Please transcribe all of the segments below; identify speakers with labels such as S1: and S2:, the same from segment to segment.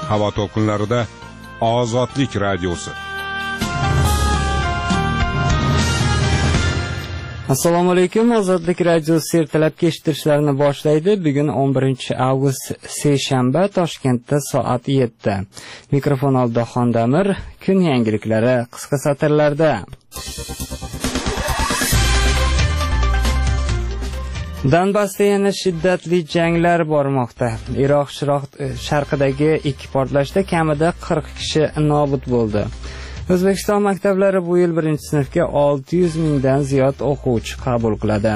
S1: havo to'lqinlarida Ozodlik radiosi.
S2: Assalomu alaykum. Ozodlik radiosi ertalabki eshittirishlarni boshlaydi. Bugun 11-avgust seshanba, Toshkentda soat 7. Mikrofon oldida Xondamir. Kun yangiliklari qisqa satrlarda. Donbassda yana shiddatli janglar bormoqda. Iroq sharqidagi ikki portlashda kamida 40 kishi nobud bo'ldi. O'zbekiston maktablari bu yil 1-sinfga 600 mingdan ziyod o'quvchi qabul qiladi.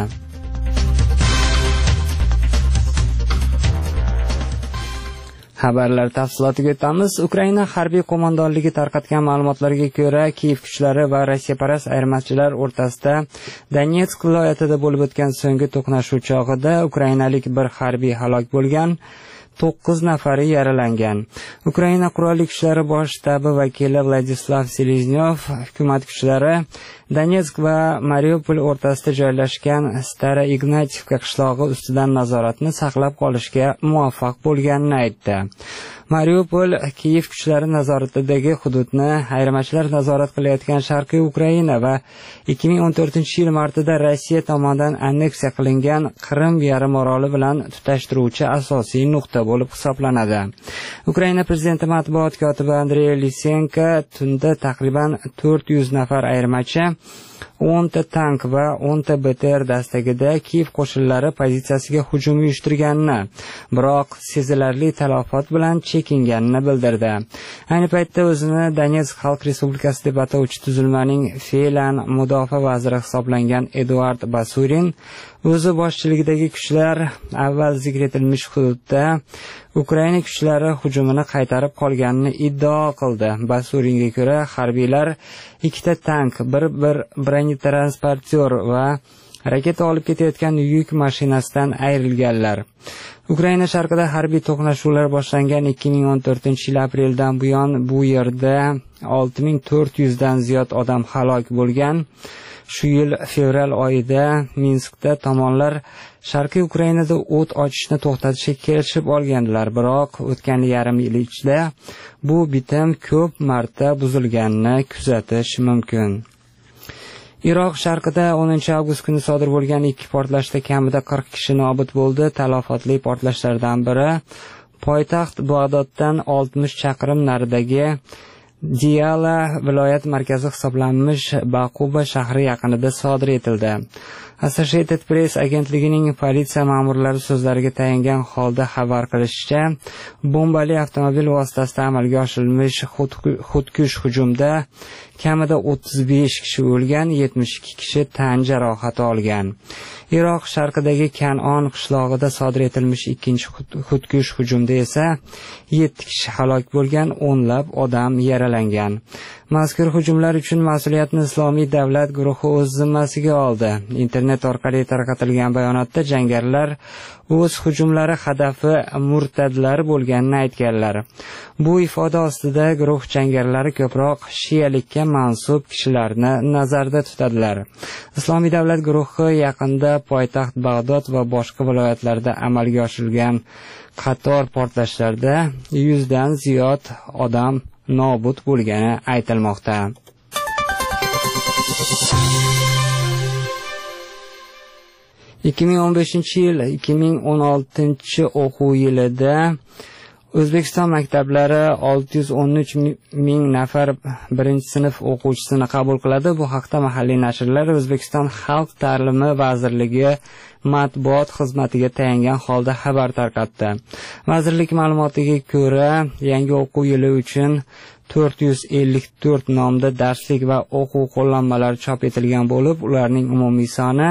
S2: Xabarlar tafsilotiga o'tamiz. Ukraina harbiy qo'mondonligi tarqatgan ma'lumotlarga ko'ra, Kiyev kuchlari va rossiyaparast ayirmachilar o'rtasida Donetsk viloyatida bo'lib o'tgan so'nggi to'qnashuv chog'ida ukrainalik bir harbiy halok bo'lgan, 9 nafari yaralangan. Ukraina qurolli kuchlari bosh shtabi vakili Vladislav Seleznyov hukumat kuchlari Donetsk va Mariupol o'rtasida joylashgan Stara Ignativka qishlog'i ustidan nazoratni saqlab qolishga muvaffaq bo'lganini aytdi. Mariupol Kiyev kuchlari nazoratidagi hududni ayirmachilar nazorat qilayotgan Sharqiy Ukraina va 2014-yil martida Rossiya tomonidan anneksiya qilingan Qrim yarimoroli bilan tutashtiruvchi asosiy nuqta bo'lib hisoblanadi. Ukraina prezidenti matbuot kotibi Andrey Lisenko tunda taqriban 400 nafar ayirmachi, 10 ta tank va 10 ta BTR dastagida Kiyev qo'shinlari pozitsiyasiga hujum uyushtirganini, biroq sezilarli talafot bilan chekinganini bildirdi. Ayni paytda o'zini Donetsk Xalq Respublikasi deb atovchi tuzilmaning fe'lan mudofaa vaziri hisoblangan Eduard Basurin o'zi boshchiligidagi kuchlar avval zikr etilmish hududda Ukraina kuchlari hujumini qaytarib qolganini iddao qildi. Basuringa ko'ra, harbiylar 2 ta tank, bir bronetransportyor va raketa olib ketayotgan yuk mashinasidan ayrilganlar. Ukraina sharqida harbiy to'qnashuvlar boshlangan 2014-yil apreldan buyon bu yerda 6400 dan ziyod odam halok bo'lgan. Shu yil fevral oyida Minskda tomonlar Sharqiy Ukrainada o't ochishni to'xtatishga kelishib olgandilar, biroq o'tgan yarim yil ichida bu bitim ko'p marta buzilganini kuzatish mumkin. Iroq sharqida 10-avgust kuni sodir bo'lgan ikki portlashda kamida 40 kishi nobud bo'ldi. Talafotli portlashlardan biri poytaxt Bag'doddan 60 chaqirim naridagi Diyala viloyat markazi hisoblanmish Baquba shahri yaqinida sodir etildi. Associated Press agentligining politsiya ma'murlari so'zlariga tayangan holda xabar qilishicha, bombali avtomobil vositasida amalga oshirilmish xudkush hujumda kamida 35 kishi o'lgan, 72 kishi tan jarohati olgan. Iroq sharqidagi Kanon qishlog'ida sodir etilmish ikkinchi xudkush hujumda esa 7 kishi halok bo'lgan, o'nlab odam yaralangan. Mazkur hujumlar uchun mas'uliyatni Islomiy davlat guruhi o'z zimmasiga oldi. Internet orqali tarqatilgan bayonotda jangarilar o'z hujumlari hadafi murtadlar bo'lganini aytganlar. Bu ifoda ostida guruh jangarilari ko'proq shiyalikka mansub kishilarni nazarda tutadilar. Islomiy davlat guruhi yaqinda poytaxt Bag'dod va boshqa viloyatlarda amalga oshirilgan qator portlashlarda 100 dan ziyod odam nobud bo'lgani aytilmoqda. ...2015-yil 2016 o'quv yilida O'zbekiston maktablari 613 ming nafar 1-sinf o'quvchisini qabul qiladi. Bu haqda mahalliy nashrlar O'zbekiston Xalq ta'limi vazirligi matbuot xizmatiga tayangan holda xabar tarqatdi. Vazirlik ma'lumotiga ko'ra, yangi o'quv yili uchun 454 nomda darslik va o'quv qo'llanmalari chop etilgan bo'lib, ularning umumiy soni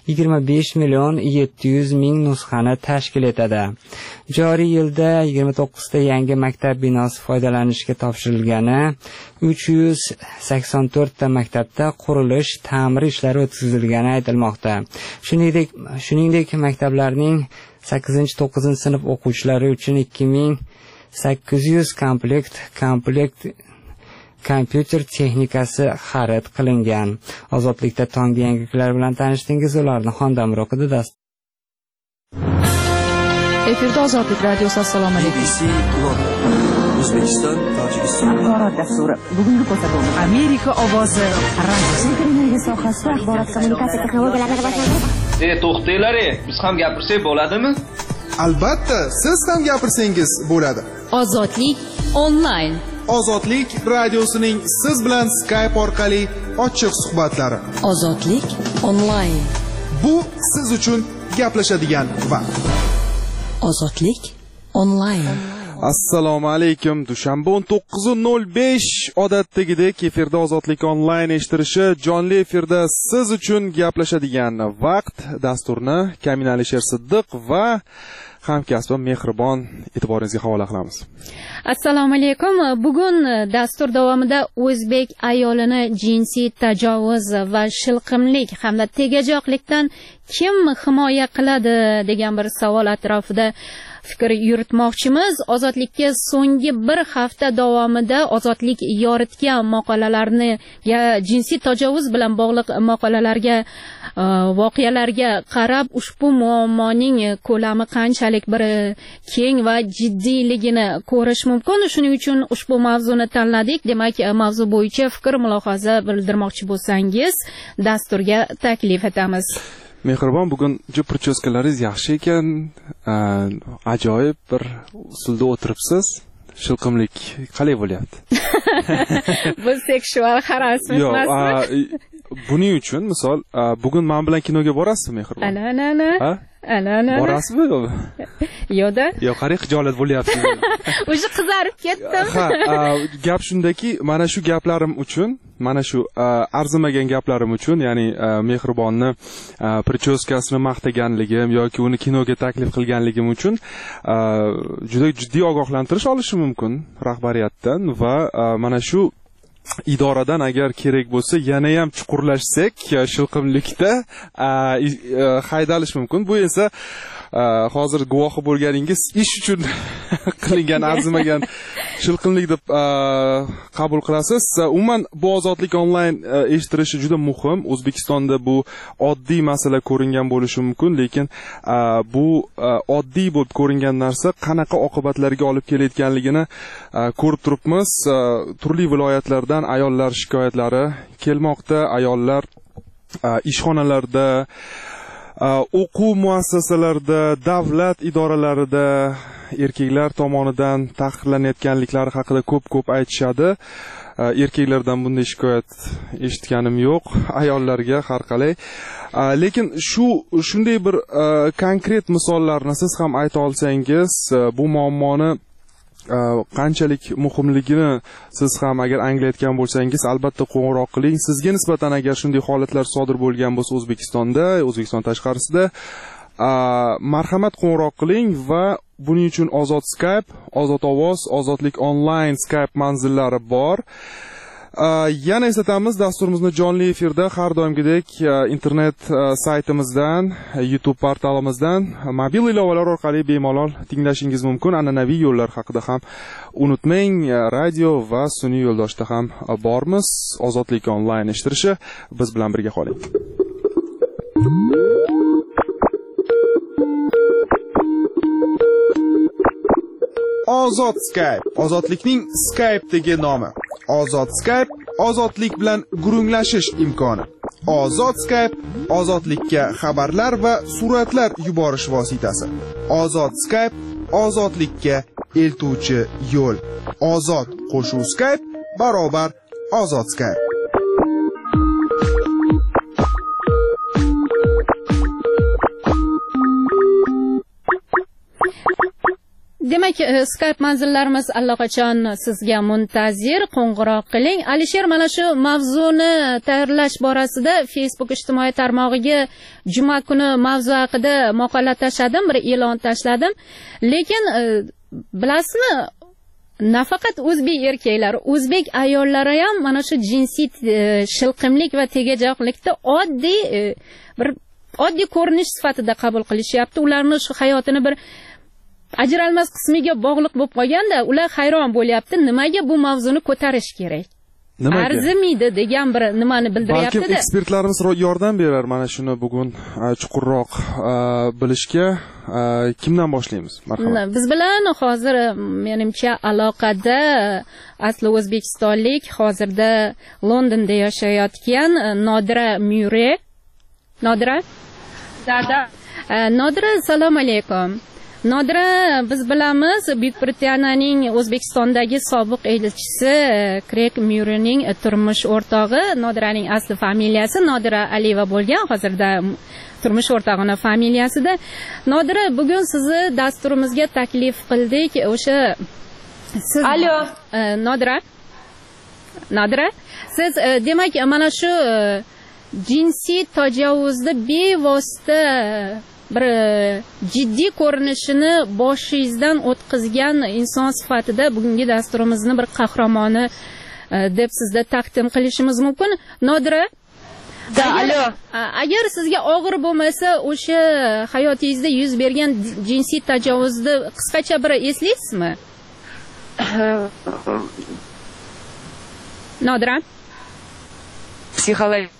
S2: 25,700,000 nusxani tashkil etadi. Joriy yilda 29 ta yangi maktab binosi foydalanishga topshirilgani, 384 ta maktabda qurilish, ta'mir ishlari o'tkazilgani aytilmoqda. Shuningdek, maktablarning 8-9 sinf o'quvchilari uchun 2800 komplekt kompyuter texnikasi xarid qilingan. Ozodlikda tonggi yangiliklar bilan tanishdingiz, ularni Xondamir o'qidi.
S3: Efirda Ozodlik radiosi. Assalomu alaykum. O'zbekiston, Tojikiston.
S4: Axborot dasturi. Bugungi ko'rsatuvimiz Amerika ovozi radiosi. Energiya sohasida axborot kommunikatsiya texnologiyalarini rivojlantirish.
S5: To'xtanglar, biz ham gapirsak bo'ladimi?
S6: Albatta, siz ham gapirsangiz bo'ladi.
S7: Ozodlik onlayn.
S6: Ozodlik radiosining siz bilan Skype orqali ochiq suhbatlari.
S7: Ozodlik onlayn.
S6: Bu siz uchun gaplashadigan vaqt.
S7: Ozodlik onlayn.
S8: Assalomu alaykum. Dushanba 19:05 odatdagidek efirda Ozodlik onlayn eshittirishi jonli efirda siz uchun gaplashadigan vaqt dasturni Kamin Alisher Siddiq va hamkasbim Mehribon e'tiboringizga havola qilamiz.
S9: Assalomu alaykum. Bugun dastur davomida o'zbek ayolini jinsiy tajovuz va shilqimlik hamda tegajoqlikdan kim himoya qiladi degan bir savol atrofida fikr yuritmoqchimiz. Ozodlikka so'nggi bir hafta davomida ozodlik yoritgan maqolalarni jinsiy tajovuz bilan bog'liq maqolalarga voqealarga qarab ushbu muammoning ko'lami qanchalik bir keng va jiddiyligini ko'rish mumkin. Shuning uchun ushbu mavzuni tanladik. Demak, mavzu bo'yicha fikr mulohaza bildirmoqchi bo'lsangiz, dasturga taklif etamiz.
S8: Mehribon, bugun prichyoskalaringiz yaxshi ekan. Ajoyib bir usulda o'tiribsiz. Shilqimlik qalay bo'lyapti?
S9: Bu seksual harassment emasmi?
S8: Buning uchun misol bugun men bilan kinoga borasizmi, Mehribon?
S9: Ana.
S8: Borasizmi yo'qmi?
S9: Yo'da.
S8: Yo'q, qarang, xijolat bo'lyapti.
S9: O'zi qizarib ketdim.
S8: Gap shundaki, mana shu gaplarim uchun, mana shu arzimagan gaplarim uchun, ya'ni Mehribonni prichyoskasini maqtaganligim yoki uni kinoga taklif qilganligim uchun juda jiddiy ogohlantirish olishim mumkin rahbariyatdan va mana shu idoradan agar kerak bo'lsa yana ham chuqurlashsak shilqimlikda haydalish mumkin. Bu esa hozir guvohi bo'lganingiz ish uchun qilingan arzimagan shilqimlik deb qabul qilasiz. Umuman bu ozodlik onlayn eshittirishi juda muhim. O'zbekistonda bu oddiy masala ko'ringan bo'lishi mumkin, lekin bu oddiy bo'lib ko'ringan narsa qanaqa oqibatlarga olib kelayotganligini ko'rib turibmiz. Turli viloyatlardan ayollar shikoyatlari kelmoqda. Ayollar ishxonalarda, o'quv muassasalarida, davlat idoralarida erkaklar tomonidan tahqirlanayotganliklari haqida ko'p aytishadi. Erkaklardan bunday shikoyat eshitganim yo'q, ayollarga har qalay. Lekin shunday bir konkret misollarni siz ham ayta olsangiz, bu muammoni qanchalik muhimligini siz ham agar anglayotgan bo'lsangiz, albatta qo'ng'iroq qiling. Sizga nisbatan agar shunday holatlar sodir bo'lgan bo'lsa O'zbekistonda, O'zbekiston tashqarisida, marhamat qo'ng'iroq qiling va buning uchun Ozod Skype, Ozod ovoz, Ozodlik onlayn Skype manzillari bor. Yana eslatamiz, dasturimizni jonli efirda har doimgidek internet saytimizdan, YouTube portalimizdan, mobil ilovalar orqali bemalol tinglashingiz mumkin. An'anaviy yo'llar haqida ham unutmang, radio va sun'iy yo'ldoshda ham bormiz. Ozodlik onlayn eshittirishi, biz bilan birga qoling.
S6: Ozod Skype, ozodlikning Skype'dagi nomi. Ozod Skype, ozodlik bilan gurunglashish imkoni. Ozod Skype, ozodlikka xabarlar va suratlar yuborish vositasi. Ozod Skype, ozodlikka eltuvchi yo'l. Ozod qo'shuv Skype barobar Ozod Skype.
S9: Demak, Skype manzillarimiz allaqachon sizga muntazir. Qo'ng'iroq qiling. Alisher, mana shu mavzuni tayyorlash borasida Facebook ijtimoiy tarmog'iga juma kuni mavzu haqida maqola tashladim, bir e'lon tashladim. Lekin bilasizmi, nafaqat o'zbek erkaklari, o'zbek ayollari ham mana shu jinsiy shilqimlik va tegajoqlikda oddiy ko'rinish sifatida qabul qilishyapti. Ularni shu hayotini bir ajralmas qismiga bog'liq bo'lib qolganda, ular hayron bo'lyapti, nimaga bu mavzuni ko'tarish kerak. arzimaydi degan bir nimani bildiryapti-da.
S8: Balkim ekspertlarimiz yordam berar mana shuni bugun chuqurroq bilishga. Kimdan boshlaymiz? Marhamat.
S9: Biz bilan hozir menimcha aloqada asli o'zbekistonlik, hozirda Londonda yashayotgan Nodira Myure. Nodira? Nodira, assalomu alaykum. Nodira, biz bilamiz, Buyuk Britaniyaning O'zbekistondagi sobiq elchisi Craig Myurening turmush o'rtog'i. Nodiraning asli familiyasi Nodira Aliyeva bo'lgan, hozirda turmush o'rtog'ining familiyasida. Nodira, bugun sizni dasturimizga taklif qildik. O'sha siz
S3: Alo.
S9: Nodira. Siz demak mana shu jinsiy tajovuzda bevosita bir jiddiy ko'rinishini boshingizdan o'tkazgan inson sifatida bugungi dasturimizni bir qahramoni deb sizda taqdim qilishimiz mumkin. Nodira, agar sizga og'ir bo'lmasa, o'sha hayotingizda yuz bergan jinsiy tajovuzni qisqacha bir eslaysizmi? Nodira?
S3: Psixolog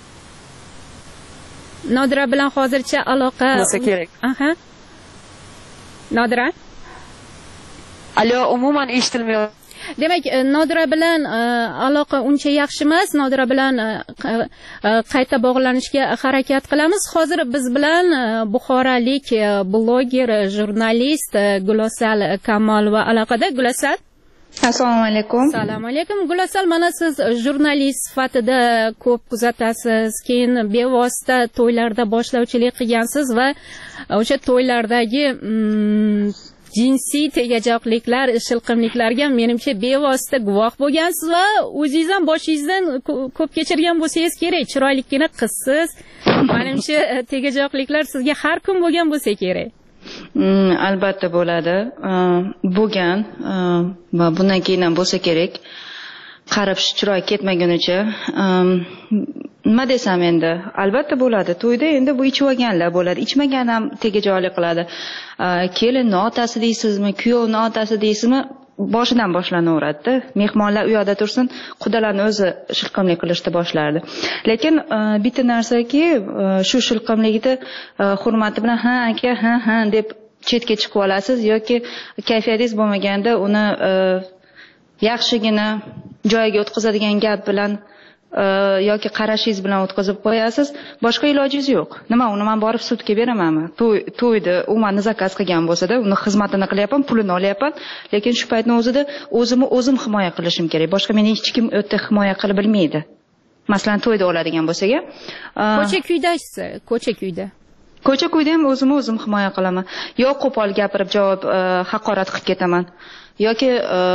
S9: Nodira bilan hozircha aloqa
S3: bo'lsa kerak.
S9: Aha. Nodira?
S3: Alo, umuman eshitilmayapti.
S9: Demak, Nodira bilan aloqa uncha yaxshi emas. Nodira bilan qayta bog'lanishga harakat qilamiz. Hozir biz bilan buxorolik bloger, jurnalist Gulosal Kamolova aloqada. Gulosal?
S3: Assalomu alaykum.
S9: Assalomu alaykum. Gulosal, mana siz jurnalist sifatida ko'p kuzatasiz, keyin bevosita to'ylarda boshlovchilik qilgansiz va o'sha to'ylardagi jinsiy tegajoqliklar, shilqimliklarga menimcha bevosita guvoh bo'lgansiz va o'zingiz ham boshingizdan ko'p kechirgan bo'lsangiz kerak. Chiroylikkina qizsiz. Menimcha tegajoqliklar sizga har kun bo'lgan bo'lsa kerak.
S3: Albatta bo'ladi. Bo'lgan va bundan keyin ham bo'lsa kerak. Qarab chiroy ketmagunicha. Nima desam endi? Albatta bo'ladi. To'yda endi bu ichib olganlar bo'ladi. Ichmagan ham tegajoqlik qiladi. Kelinning otasi deysizmi, kuyovning otasi deysizmi? Boshidan boshlanaveradi. Mehmonlar u yoqda tursin, qudalarni o'zi shilqimlik qilishni boshlardi. Lekin bitta narsaki, shu shilqimlikni hurmati bilan ha aka, ha deb chetga chiqib olasiz yoki kayfiyatingiz bo'lmaganda uni yaxshigina joyiga o'tkazadigan gap bilan yoki qarashingiz bilan o'tkazib qo'yasiz. Boshqa ilojingiz yo'q. Nima, uni men borib sudga beramanmi? To'ydi, u meni zakaz qilgan bo'lsa-da, uni xizmatini qilyapman, pulini olyapman, lekin shu paytni o'zida o'zim himoya qilishim kerak. Boshqa meni hech kim o'ta himoya qilib bilmaydi. Masalan, to'yda oladigan bo'lsa-ga,
S9: ko'cha-kuydasiz, ko'cha-kuyda.
S3: Ko'cha-kuyda ham o'zim himoya qilaman. Yo qo'pol gapirib javob haqorat qilib ketaman, yoki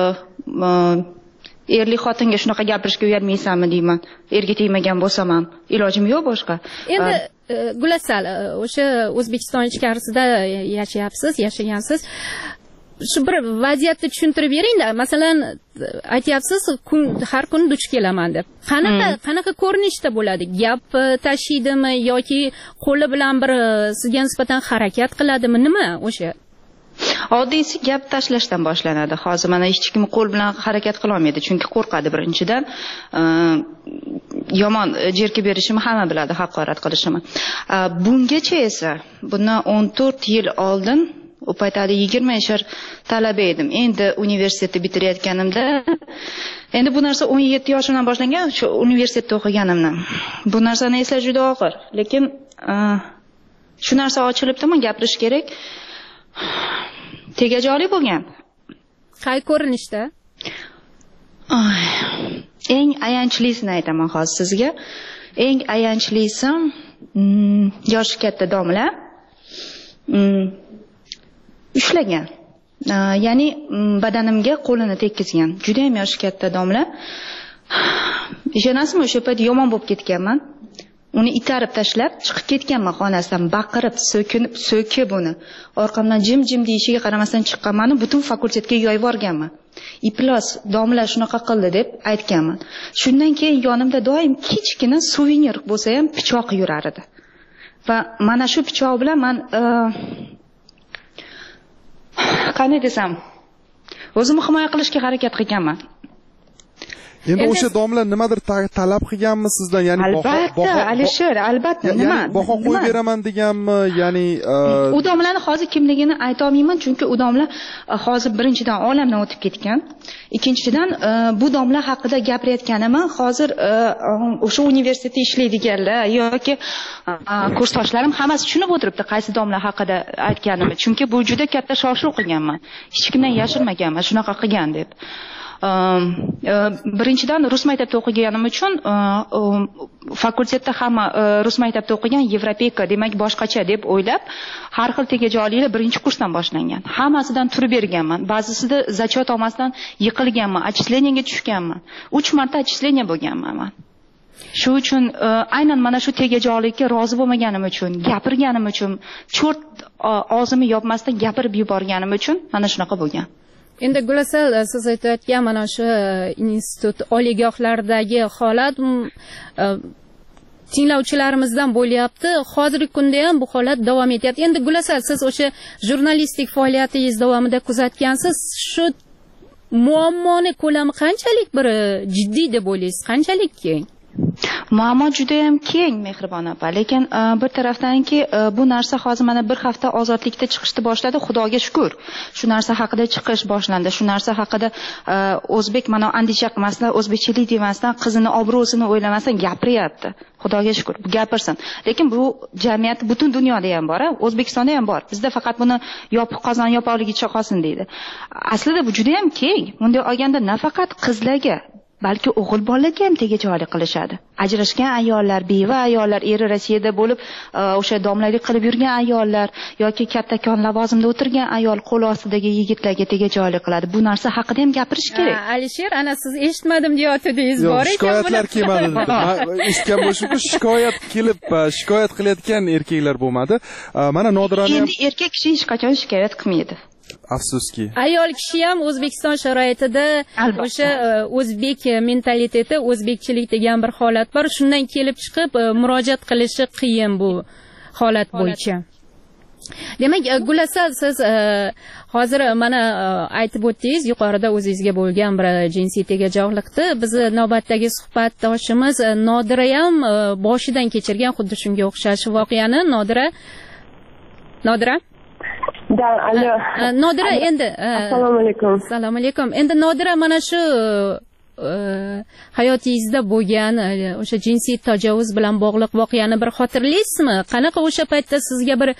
S3: erli xotinga shunaqa gapirishga uyalmaysanmi deyman. Erga tegmagan bo'lsam ham ilojim yo'q boshqa.
S9: Endi Gulosal, o'sha O'zbekiston ichkarisida yashagansiz. Shu bir vaziyatni tushuntirib bering-da. Masalan, aytyapsiz, har kun duch kelaman deb. Qanaqa ko'rinishda bo'ladi? Gap tashiydimi yoki qo'li bilan bir sizga nisbatan harakat qiladimi? Nima o'sha?
S3: Oddiysi gap tashlashdan boshlanadi. Hozir mana hech kim qo'l bilan harakat qila olmaydi, chunki qo'rqadi birinchidan. Yomon jerkib berishimni hamma biladi, haqorat qilishimni. Bungacha esa, bundan 14 yil oldin, u paytda 20 yoshar talaba edim. Endi universitetni bitirayotganimda, endi bu narsa 17 yoshimdan boshlangan, shu universitetda o'qiganimdan. Bu narsani eslash juda og'ir, lekin shu narsa ochilibdimi, gapirish kerak. Tegajoqlik bo'lgan.
S9: Qay ko'rinishda?
S3: Eng ayanchlisini aytaman hozir sizga. Eng ayanchlisi yoshi katta domla ushlagan. Ya'ni badanimga qo'lini tekkizgan. Juda ham yoshi katta domla. Ishonasizmi, o'sha payt yomon bo'lib ketganman. Uni itarib tashlab chiqib ketganman xonasidan, baqirib, so'kib uni. Orqamdan jim deyishiga qaramasdan chiqqanman, butun fakultetga yoyib borganman. Iplos domla shunaqa qildi deb aytganman. Shundan keyin yonimda doim kichkina suvenir bo'lsa ham pichoq yurar edi. Va mana shu pichoq bilan men qanday desam, o'zimni himoya qilishga harakat qilganman.
S8: Endi o'sha domla nimadir talab qilganmi sizdan? Ya'ni
S3: albatta, Alisher, albatta. Nima?
S8: Baho qo'yib beraman deganmi? Ya'ni
S3: u domlani hozir kimligini ayta olmayman, chunki u domla hozir birinchidan olamdan o'tib ketgan. Ikkinchidan bu domla haqida gapirayotganimni hozir o'sha universitetda ishlaydiganlar yoki kursdoshlarim hammasi tushunib o'tiribdi qaysi domla haqida aytganimni. Chunki bu juda katta shov-shuv qilganman. Hech kimdan yashirmaganman, shunaqa qilgan deb. Birinchidan rus maktabida o'qiganim uchun fakultetda hamma rus maktabida o'qigan, Yevropeyka, demak boshqacha deb o'ylab, har xil tegajog'liklar birinchi kursdan boshlangan. Hammasidan turib berganman. Ba'zisida zachot olmasdan yiqilganman, отчислениyaga tushganman. 3 marta отчисление bo'lganman men. Shu uchun aynan mana shu tegajog'likka rozi bo'lmaganim uchun, gapirganim uchun, cho'rt og'zimni yopmasdan gapirib yuborganim uchun mana shunaqa bo'lgan.
S9: Endi Gulasal, siz aytayotgan mana shu institut oliygohlardagi holat tinglovchilarimizdan bo'lyapti. Hozirgi kunda ham bu holat davom etyapti. Endi Gulasal, siz o'sha jurnalistik faoliyatingiz davomida kuzatgansiz, shu muammoni ko'lami qanchalik bir jiddiy deb o'ylaysiz? Qanchalik keng?
S3: Muammo juda ham keng, Mehribon opa, lekin bir tarafdanki bu narsa hozir mana bir hafta ozodlikda chiqishni boshladi, Xudoga shukr. Shu narsa haqida chiqish boshlandi. Shu narsa haqida o'zbek mana andisha qilmasdan, o'zbekchilik demasdan, qizini obro'sini o'ylamasdan gapiryapti. Xudoga shukr, gapirsin. Lekin bu jamiyat butun dunyoda ham bor, O'zbekistonda ham bor. Bizda faqat buni yopiq qozon yopiqligicha qolsin deydi. Aslida bu juda ham keng. Bunday olganda nafaqat qizlarga, balki o'g'il bolalarga ham tegajog'lik qilishadi. Ajrashgan ayollar, beva ayollar, eri Rossiyada bo'lib, o'sha domlalik qilib yurgan ayollar yoki kattakon lavozimda o'tirgan ayol qo'l ostidagi yigitlarga tegajog'lik qiladi. Bu narsa haqida ham gapirish kerak.
S9: Alisher, ana siz eshitmadim deyotdingiz, bor ekan.
S8: Shikoyatlar kelmadi. Eshitgan bo'lishim, shikoyat kelib, shikoyat qilayotgan erkaklar bo'lmadi. Mana Nodirani ham
S3: endi erkak kishi hech qachon shikoyat qilmaydi.
S8: Afsuski.
S9: Ayol kishi ham O'zbekiston sharoitida o'sha o'zbek mentaliteti, o'zbekchilik degan bir holat bor. Shundan kelib chiqib murojaat qilishi qiyin bu holat bo'yicha. Demak, Gulasal, siz hozir mana aytib o'tdingiz, yuqorida o'zingizga bo'lgan bir jinsiy tegajog'likni. Bizni navbatdagi suhbatdoshimiz Nodira ham boshidan kechirgan xuddi shunga o'xshash voqeani. Nodira?
S10: Da, alo.
S9: Nodira, endi
S10: Assalomu alaykum.
S9: Assalomu alaykum. Endi Nodira, mana shu hayotingizda bo'lgan o'sha jinsiy tajovuz bilan bog'liq voqeani bir xotirlaysizmi? Qanaqa o'sha paytda sizga bir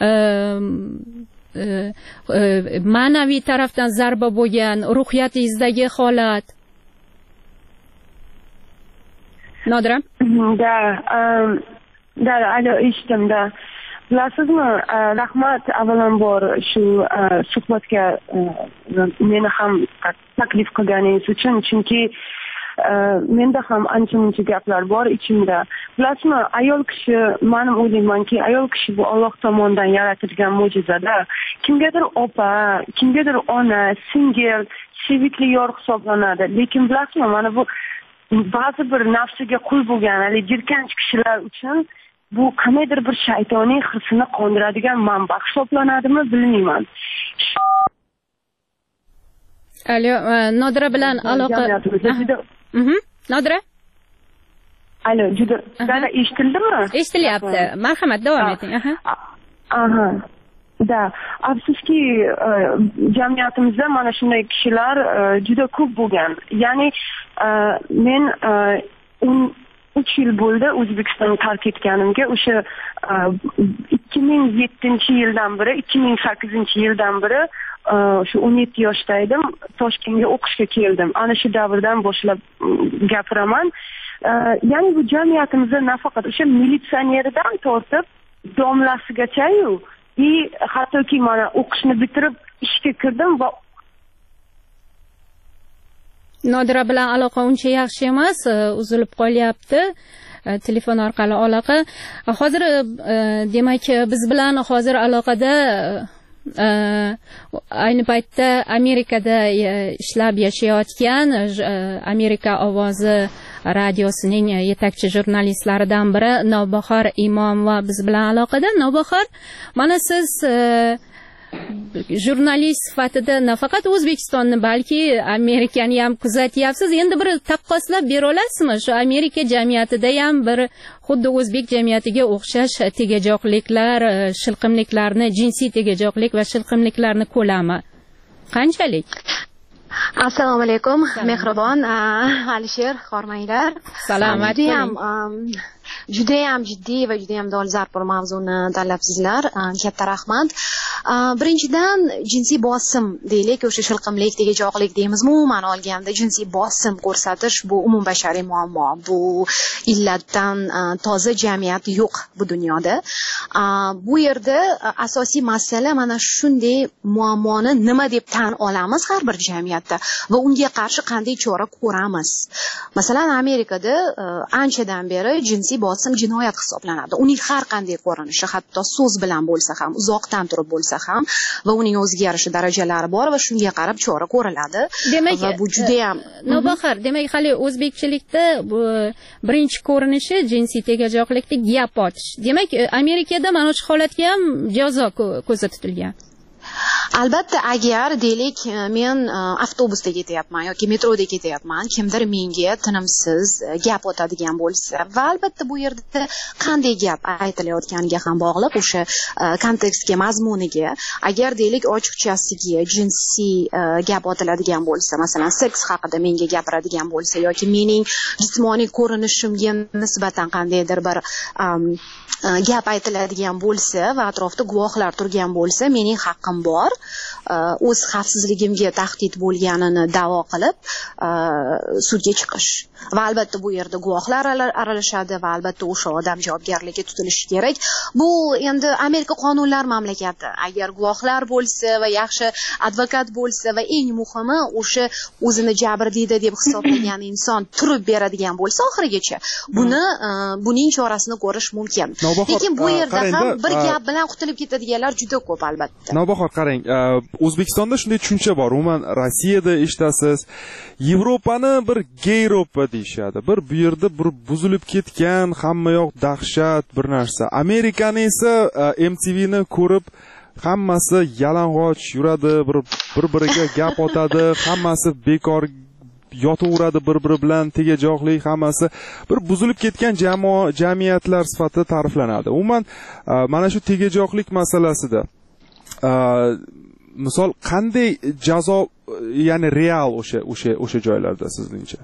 S9: ma'naviy tarafdan zarba bo'lgan, ruhiyatingizdagi holat? Nodira?
S10: Da, alo, eshitdim, da. Bilasizmi, rahmat avvalambor shu suhbatga meni ham taklif qilganingiz uchun, chunki menda ham ancha-muncha gaplar bor ichimda. Bilasizmi, ayol kishi, men o'ylaymanki, ayol kishi bu Alloh tomonidan yaratilgan mo'jiza-da. Kimgadir opa, kimgadir ona, singil, sevikli yor hisoblanadi. Lekin bilasizmi, mana bu ba'zi bir nafsiga qul bo'lgan, jirkanch kishilar uchun bu qandaydir bir shaytoniy hirsini qondiradigan manba hisoblanadimi, bilmayman.
S9: Alo, Nodira bilan aloqa. Nodira?
S10: Alo, juda eshitildimi?
S9: Eshitilyapti. Marhamat, davom eting.
S10: Aha. Da, afsuski jamiyatimizda mana shunday kishilar juda ko'p bo'lgan. Ya'ni men 3 yil bo'ldi O'zbekistonni tark etganimga. O'sha 2007-yildan beri, 2008-yildan beri shu 17 yoshda edim, Toshkentga o'qishga keldim. Ana shu davrdan boshlab gapiraman. Ya'ni bu jamiyatimizda nafaqat o'sha militsioneridan tortib domlasigacha-yu, hattoki mana o'qishni bitirib ishga kirdim va
S9: Nodira bilan aloqa uncha yaxshi emas, uzilib qolyapti. Telefon orqali aloqa. Hozir demak biz bilan hozir aloqada ayni paytda Amerikada ishlab yashayotgan Amerika ovozi radiosining yetakchi jurnalistlaridan biri Navbahor Imomova biz bilan aloqada. Navbahor, mana siz jurnalist sifatida nafaqat O'zbekistonni, balki Amerikani ham kuzatyapsiz. Endi bir taqqoslab bera olasizmi? Shu Amerika jamiyatida ham bir xuddi o'zbek jamiyatiga o'xshash tegajoqliklar, shilqimliklarni, jinsiy tegajoqlik va shilqimliklarni ko'lami qanchalik?
S11: Assalomu alaykum, mehribon Alisher, hormanglar.
S9: Salomat bo'ling.
S11: Judayam jiddiy va judayam dolzarb bir mavzuni tanlabsizlar. Katta rahmat. Birinchidan jinsiy bosim deylik, o'sha shilqimlik, tegajoqlik deymizmi, umuman olganda jinsiy bosim ko'rsatish bu umumbashariy muammo. Bu illatdan toza jamiyat yo'q bu dunyoda. Bu yerda asosiy masala mana shunday muammoni nima deb tan olamiz har bir jamiyatda va unga qarshi qanday chora ko'ramiz. Masalan, Amerikada anchadan beri jinsiy bosim jinoyat hisoblanadi. Uning har qanday ko'rinishi, hatto so'z bilan bo'lsa ham, uzoqdan turib bo'lsa ham va uning o'ziga yarasha darajalari bor va shunga qarab chora ko'riladi.
S9: Demak,
S11: va bu juda ham
S9: Nobahar, demak hali o'zbekchilikda bu birinchi ko'rinishi jinsiy tegajoqlikda gap ochish. Demak, Amerikada mana shu holatga ham jazo ko'zda tutilgan.
S11: Albatta, agar deylik men avtobusda ketyapman yoki metroda ketyapman, kimdir menga tinimsiz gap o'tadigan bo'lsa va albatta bu yerda qanday gap aytilayotganiga ham bog'liq, o'sha kontekstga, mazmuniga. Agar deylik ochiqchasiga jinsiy gap o'tiladigan bo'lsa, masalan, seks haqida menga gapiradigan bo'lsa yoki mening jismoniy ko'rinishimga nisbatan qandaydir bir gap aytiladigan bo'lsa va atrofda guvohlar turgan bo'lsa, mening haqqim bor o'z xavfsizligimga tahdid bo'lganini da'vo qilib sudga chiqish. Va albatta bu yerda guvohlar aralashadi va albatta o'sha odam javobgarlikka tutilishi kerak. Bu endi Amerika qonunlar mamlakati. Agar guvohlar bo'lsa va yaxshi advokat bo'lsa va eng muhimi o'sha o'zini jabrdiyda deb hisoblagan inson turib beradigan bo'lsa oxirigacha, buning chorasini ko'rish mumkin. Lekin bu yerda ham bir gap bilan qutulib ketadiganlar juda ko'p albatta.
S8: Navbahor, qarang, O'zbekistonda shunday tushuncha bor. Umuman Rossiyada eshitasiz, Yevropani bir Geyropa deyshadi. Bu yerda bir buzilib ketgan, hamma yoq dahshat bir narsa. Amerikani esa MTVni ko'rib hammasi yalang'och yuradi, bir-biriga gap otadi, hammasi bekor yotaveradi bir-biri bilan, tegajoqlik, hammasi bir buzilib ketgan jamiyatlar sifatida ta'riflanadi. Umuman mana shu tegajoqlik masalasida misol qanday jazo, ya'ni real o'sha joylarda sizningcha?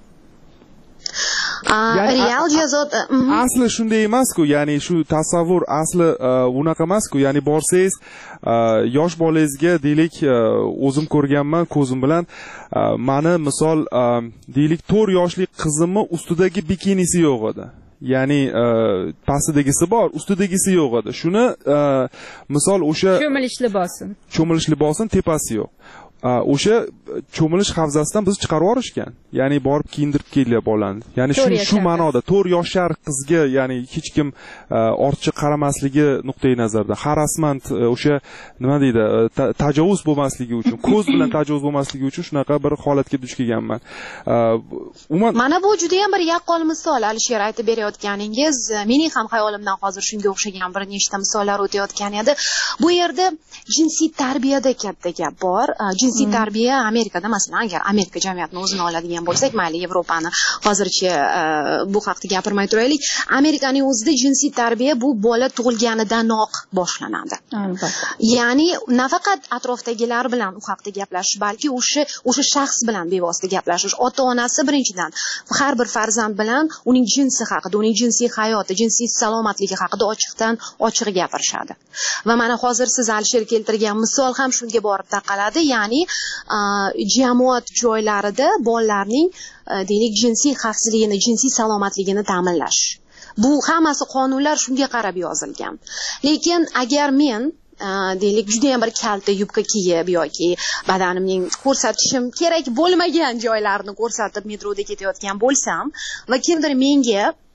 S11: Real jazo
S8: asli shunday emas-ku, ya'ni shu tasavvur asli unaqa emas-ku, ya'ni borsangiz yosh bolangizga deylik, o'zim ko'rganman ko'zim bilan, mani misol deylik 4 yoshli qizimni ustidagi bikinisi yo'q edi. Ya'ni pastidagisi bor, ustidagisi yo'q edi. Shuni misol o'sha cho'milish libosi tepasi yo'q. O'sha cho'milish havzasidan biz chiqarib yorishgan. Ya'ni borib kiyindirib kelgan bolani. Ya'ni shu ma'noda 4 yoshar qizga, ya'ni hech kim ortiqcha qaramasligi nuqtai nazardan, harassment, o'sha nima deydi, tajovuz bo'lmasligi uchun, ko'z bilan tajovuz bo'lmasligi uchun shunaqa bir holatga duch kelganman.
S11: Mana bu juda ham bir yaqqol misol, Alisher aytib berayotganingiz, mening ham xayolimdan hozir shunga o'xshagan bir nechta misollar o'tayotgan edi. Bu yerda jinsiy tarbiyada katta gap bor. Jinsiy tarbiya Amerikada, masalan, agar Amerika jamiyatini o'zini oladigan bo'lsak, mayli Yevropani hozircha bu haqda gapirmay turaylik. Amerikaning o'zida jinsiy tarbiya bu bola tug'ilganidanoq boshlanadi. Ya'ni nafaqat atrofdagilar bilan u haqda gaplashish, balki o'sha shaxs bilan bevosita gaplashish. Ota-onasi birinchidan har bir farzand bilan uning jinsi haqida, uning jinsiy hayoti, jinsiy salomatligi haqida ochiqdan ochiq gapirishadi. Va mana hozir siz Alisher keltirgan misol ham shunga borib taqaladi. Ya'ni jamoat joylarida bolalarning deylik jinsiy xavfsizligini, jinsiy salomatligini ta'minlash. Bu hammasi qonunlar shunga qarab yozilgan. Lekin agar men deylik juda ham bir kalta yubka kiyib yoki badanimning ko'rsatishim kerak bo'lmagan joylarni ko'rsatib metroda ketayotgan bo'lsam va kimdir menga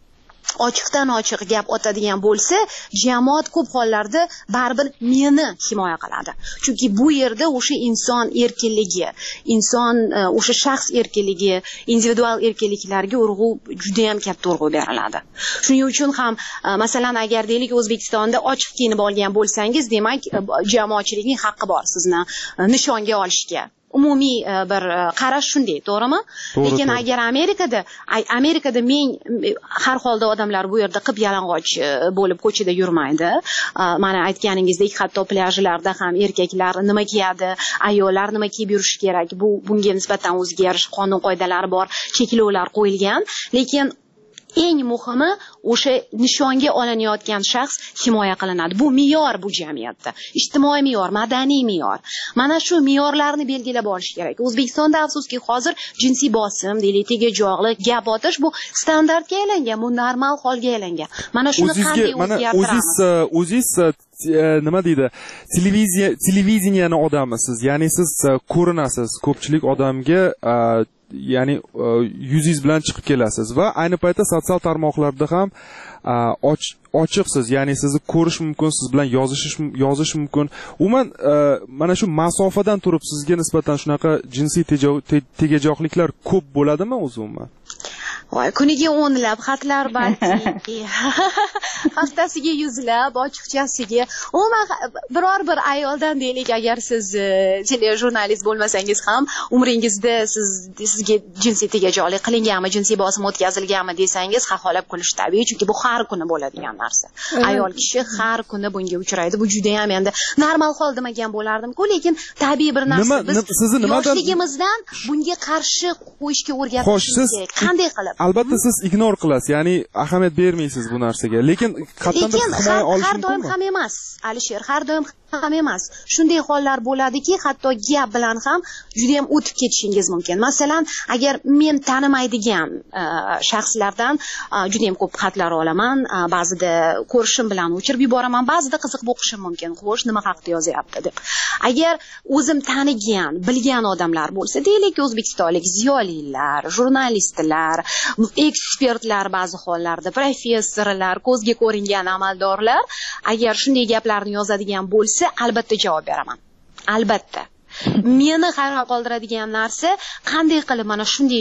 S11: ochiqdan ochiq gap otadigan bo'lsa, jamoat ko'p hollarda baribir meni himoya qiladi. Chunki bu yerda o'sha inson erkinligi, inson o'sha shaxs erkinligi, individual erkinliklarga urg'u juda ham katta urg'u beriladi. Shuning uchun ham masalan agar deylik O'zbekistonda ochiq kiyinib olgan bo'lsangiz, demak jamoatchilikning haqqi bor sizni nishonga olishga. Umumiy bir qarash shunday, to'g'rimi? Lekin agar Amerikada men har holda odamlar bu yerda qip yalang'och bo'lib ko'chada yurmaydi. Mana aytganingizdek, hatto plyajlarda ham erkaklar nima kiyadi, ayollar nima kiyib yurishi kerak. Bunga nisbatan o'zgarish, qonun qoidalari bor, cheklovlar qo'yilgan. Lekin eng muhimi o'sha nishonga olinayotgan shaxs himoya qilinadi. Bu me'yor bu jamiyatda. Ijtimoiy me'yor, madaniy me'yor. Mana shu me'yorlarni belgilab olish kerak. O'zbekistonda afsuski hozir jinsiy bosim, deylik, tegajog'lik, gap otish bu standartga aylangan, bu normal holga aylangan. Mana shuni qanday o'zgartiramiz?
S8: O'zingiz nima deydi? Televideniyani odamisiz, ya'ni siz ko'rinasiz ko'pchilik odamga, ya'ni yuzingiz bilan chiqib kelasiz va ayni paytda sotsial tarmoqlarda ham ochiqsiz, ya'ni sizni ko'rish mumkin, siz bilan yozish mumkin. Umuman mana shu masofadan turib sizga nisbatan shunaqa jinsiy tegajog'liklar ko'p bo'ladimi o'zi umuman?
S11: Voy, kuniga 10 lab xatlar balki. Haftasiga 100 lab, ochiqchasiga. Umuman biror bir ayoldan deylik, agar siz telejurnalist bo'lmasangiz ham umringizda sizga jinsiy tegajog'lik qilinganmi, jinsiy bosim o'tkazilganmi desangiz, xaxolab kulish tabiiy, chunki bu har kuni bo'ladigan narsa. Ayol kishi har kuni bunga uchraydi. Bu juda ham endi normal hol demagan bo'lardim-ku, lekin tabiiy bir narsa. Biz yoshligimizdan bunga qarshi qo'yishga o'rgatishimiz kerak. Qanday qilib?
S8: Albatta siz ignor qilasiz, ya'ni ahamiyat bermaysiz bu narsaga. Lekin qat'an himoya olish
S11: har doim ham emas, Alisher, har doim ham emas. Shunday hollar bo'ladiki, hatto gap bilan ham juda ham o'tib ketishingiz mumkin. Masalan, agar men tanimaydigan shaxslardan juda ham ko'p xatlar olaman, ba'zida ko'rishim bilan o'chirib yuboraman, ba'zida qiziqib o'qishim mumkin. Xo'sh, nima haqida yozyapti deb. Agar o'zim tanigan, bilgan odamlar bo'lsa, deylik, o'zbekistonlik ziyolilar, jurnalistlar, ekspertlar, ba'zi hollarda professorlar, ko'zga ko'ringan amaldorlar agar shunday gaplarni yozadigan bo'lsa, albatta javob beraman. Albatta. Meni hayron qoldiradigan narsa, qanday qilib mana shunday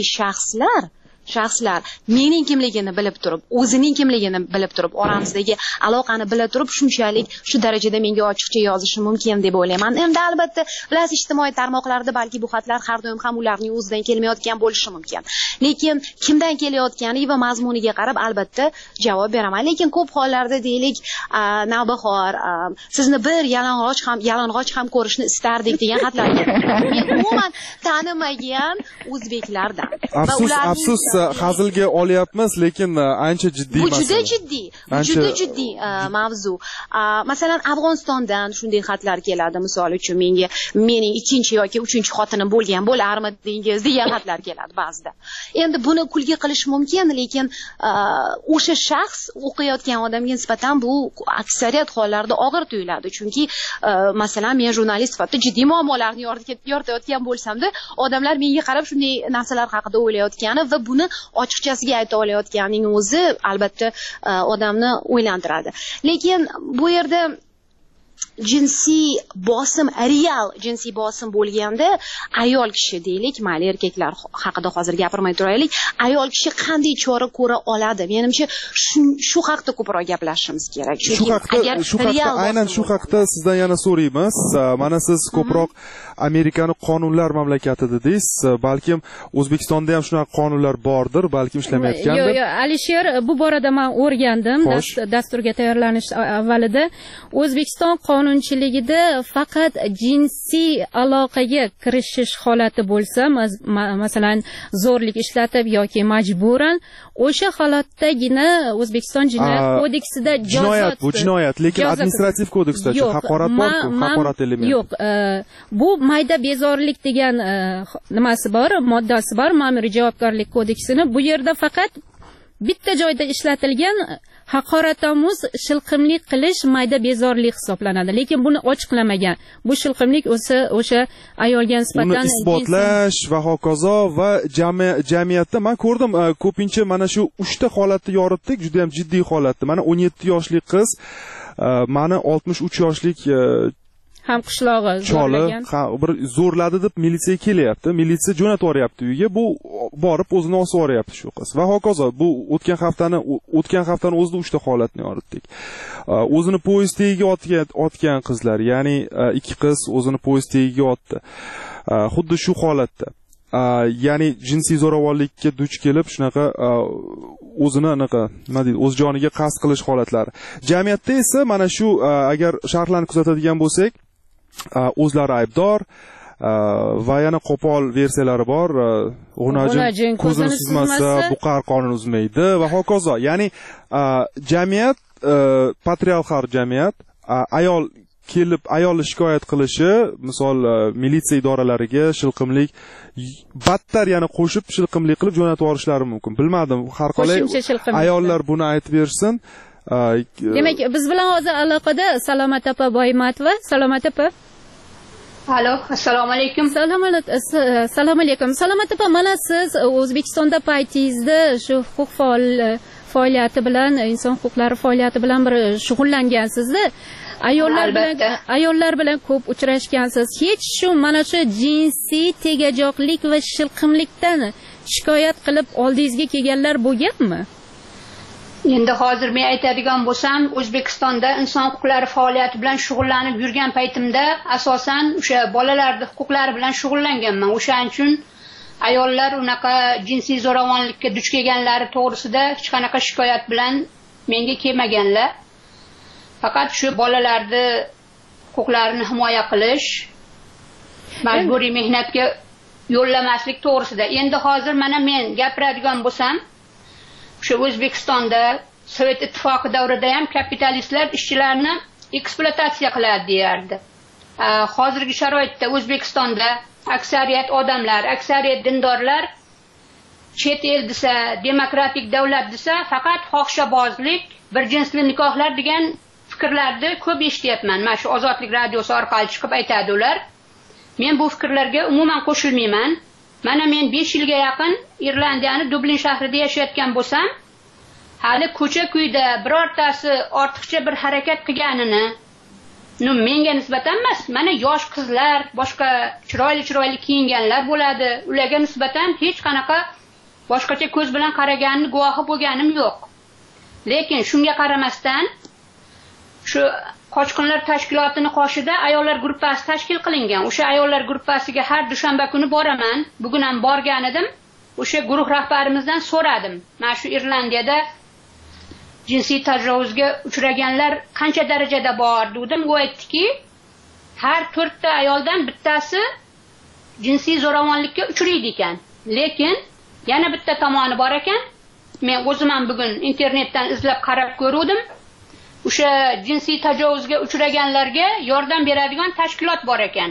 S11: shaxslar mening kimligini bilib turib, o'zining kimligini bilib turib, oramizdagi aloqani bila turib, shunchalik shu darajada menga ochiqcha yozishi mumkin deb o'ylayman. Endi albatta, bilasiz, ijtimoiy tarmoqlarda balki bu xatlar har doim ham ularning o'zidan kelmayotgan bo'lishi mumkin. Lekin kimdan kelayotgani va mazmuniga qarab albatta javob beraman. Lekin ko'p hollarda deylik, navbahor, sizni bir yalang'och ham ko'rishni istardik degan xatlar keladi. Men umuman tanimagan o'zbeklardan.
S8: Afsus, hazilga olyapmiz, lekin ancha jiddiy masala.
S11: Bu juda jiddiy mavzu. Masalan, Afg'onistondan shunday xatlar keladi, misol uchun menga mening ikkinchi yoki uchinchi xotinim bo'lgan bo'larmi dengiz degan xatlar keladi ba'zida. Endi buni kulgi qilish mumkin, lekin o'sha shaxs o'qiyotgan odamga nisbatan bu aksariyat hollarda og'ir tuyuladi. Chunki masalan, men jurnalist sifatida jiddiy muammolarni yoritayotgan bo'lsam-da, odamlar menga qarab shunday narsalar haqida o'ylayotgani va buni ochiqchasiga ayta olayotganining o'zi albatta odamni o'ylantiradi. Lekin bu yerda jinsiy bosim, real jinsiy bosim bo'lganda ayol kishi deylik, mayli erkaklar haqida hozir gapirmay turaylik, ayol kishi qanday chora ko'ra oladi? Menimcha shu haqida ko'proq gaplashishimiz kerak.
S8: Chunki aynan shu haqida sizdan yana so'raymiz. Mana siz ko'proq Amerikani qonunlar mamlakati dedingiz, balkim O'zbekistonda ham shunaqa qonunlar bordir, balkim ishlamayotgandir.
S9: Yo'q, Alisher, bu borada men o'rgandim, dasturga tayyorlanish avvalida. O'zbekiston qonunchiligida faqat jinsiy aloqaga kirishish holati bo'lsa, masalan, zo'rlik ishlatib yoki majburan, o'sha holatdagina O'zbekiston jinoyat kodeksida
S8: jinoyat, bu jinoyat, lekin administrativ kodeksda-chi haqorat bor-ku, haqorat elementi.
S9: Yo'q, bu mayda bezorilik degan nimasi bor, moddasi bor, ma'muriy javobgarlik kodeksini. Bu yerda faqat bitta joyda ishlatilgan haqoratomuz shilqimlik qilish mayda bezorlik hisoblanadi, lekin buni ochiqlamagan. Bu shilqimlik o'sha ayolga nisbatan
S8: uni isbotlash va hokazo va jamiyatda men ko'rdim ko'pincha mana shu 3 ta holatni yoritdik, juda ham jiddiy holatda. Mana 17 yoshli qiz, mani 63 yoshlik
S9: ham qishlog'i
S8: zo'rlagan. Bir zo'rladi deb militsiya kelyapti. Militsiya jo'natib yuboryapti uyga. Bu borib o'zini osib yuboryapti shu qiz. Va hokazo. Bu o'tgan haftani o'zida 3 ta holatni yoritdik. O'zini poyezd tagiga otgan qizlar, ya'ni 2 qiz o'zini poyezd tagiga otdi. Xuddi shu holatda. Ya'ni jinsiy zo'ravonlikka duch kelib shunaqa o'zini nima deydi, o'z joniga qasd qilish holatlari. Jamiyatda esa mana shu agar sharhlarni kuzatadigan bo'lsak, o'zlari aybdor va yana qo'pol versiyalari bor. G'unajin ko'zini suzmasa buqa arqonini uzmaydi va hokazo. Ya'ni jamiyat, patriarxal jamiyat, ayolni shikoyat qilishi, misol militsiya idoralariga shilqimlik battar yana qo'shib shilqimlik qilib jo'natib yuborishlari mumkin. Bilmadim, har qalay ayollar buni aytib bersin.
S9: Demak, biz bilan hozir aloqada Salomat opa Boymatova. Salomat opa.
S12: Alo, assalomu alaykum.
S9: Assalomu alaykum. Salomat opa, mana siz O'zbekistonda paytingizda shu huquq faoliyati bilan, inson huquqlari faoliyati bilan bir shug'ullangansiz-da. Ayollar bilan ko'p uchrashgansiz. Hech shu mana shu jinsiy tegajoqlik va shilqimlikdan shikoyat qilib oldingizga kelganlar bo'lganmi?
S12: Endi hozir men aytadigan bo'lsam, O'zbekistonda inson huquqlari faoliyati bilan shug'ullanib yurgan paytimda asosan o'sha bolalarning huquqlari bilan shug'ullanganman. O'shaning uchun ayollar unaqa jinsiy zo'ravonlikka duch kelganlari to'g'risida hech qanaqa shikoyat bilan menga kelmaganlar. Faqat shu bolalarni huquqlarini himoya qilish, majburiy mehnatga yo'llamaslik to'g'risida. Endi hozir mana men gapiradigan bo'lsam, shu O'zbekistonda Sovet ittifoqi davrida ham kapitalistlar ishchilarni ekspluatatsiya qiladi deyardi. Hozirgi sharoitda O'zbekistonda aksariyat odamlar, aksariyat dindorlar chet el desa, demokratik davlat desa, faqat fohishabozlik, bir jinsli nikohlar degan fikrlarni ko'p eshityapman. Mana shu Ozodlik radiosi orqali chiqib aytadi ular. Men bu fikrlarga umuman qo'shilmayman. Mana men 5 yilga yaqin Irlandiyani Dublin shahrida yashayotgan bo'lsam, hali ko'cha-kuyda birortasi ortiqcha bir harakat qilganini, menga nisbatan emas, mana yosh qizlar, boshqa chiroyli kiyinganlar bo'ladi. Ularga nisbatan hech qanaqa boshqacha ko'z bilan qaraganini guvohi bo'lganim yo'q. Lekin shunga qaramasdan shu qochqinlar tashkilotini qoshida ayollar gruppasi tashkil qilingan. O'sha ayollar gruppasiga har dushanba kuni boraman. Bugun ham borgan edim. O'sha guruh rahbarimizdan so'radim. Mana shu Irlandiyada jinsiy tajovuzga uchraganlar qancha darajada bor dedim. U aytdiki, har 4 ta ayoldan bittasi jinsiy zo'ravonlikka uchraydi ekan. Lekin yana bitta tomoni bor ekan. Men o'zim ham bugun internetdan izlab qarab ko'rdim. O'sha jinsiy tajovuzga uchraganlarga yordam beradigan tashkilot bor ekan.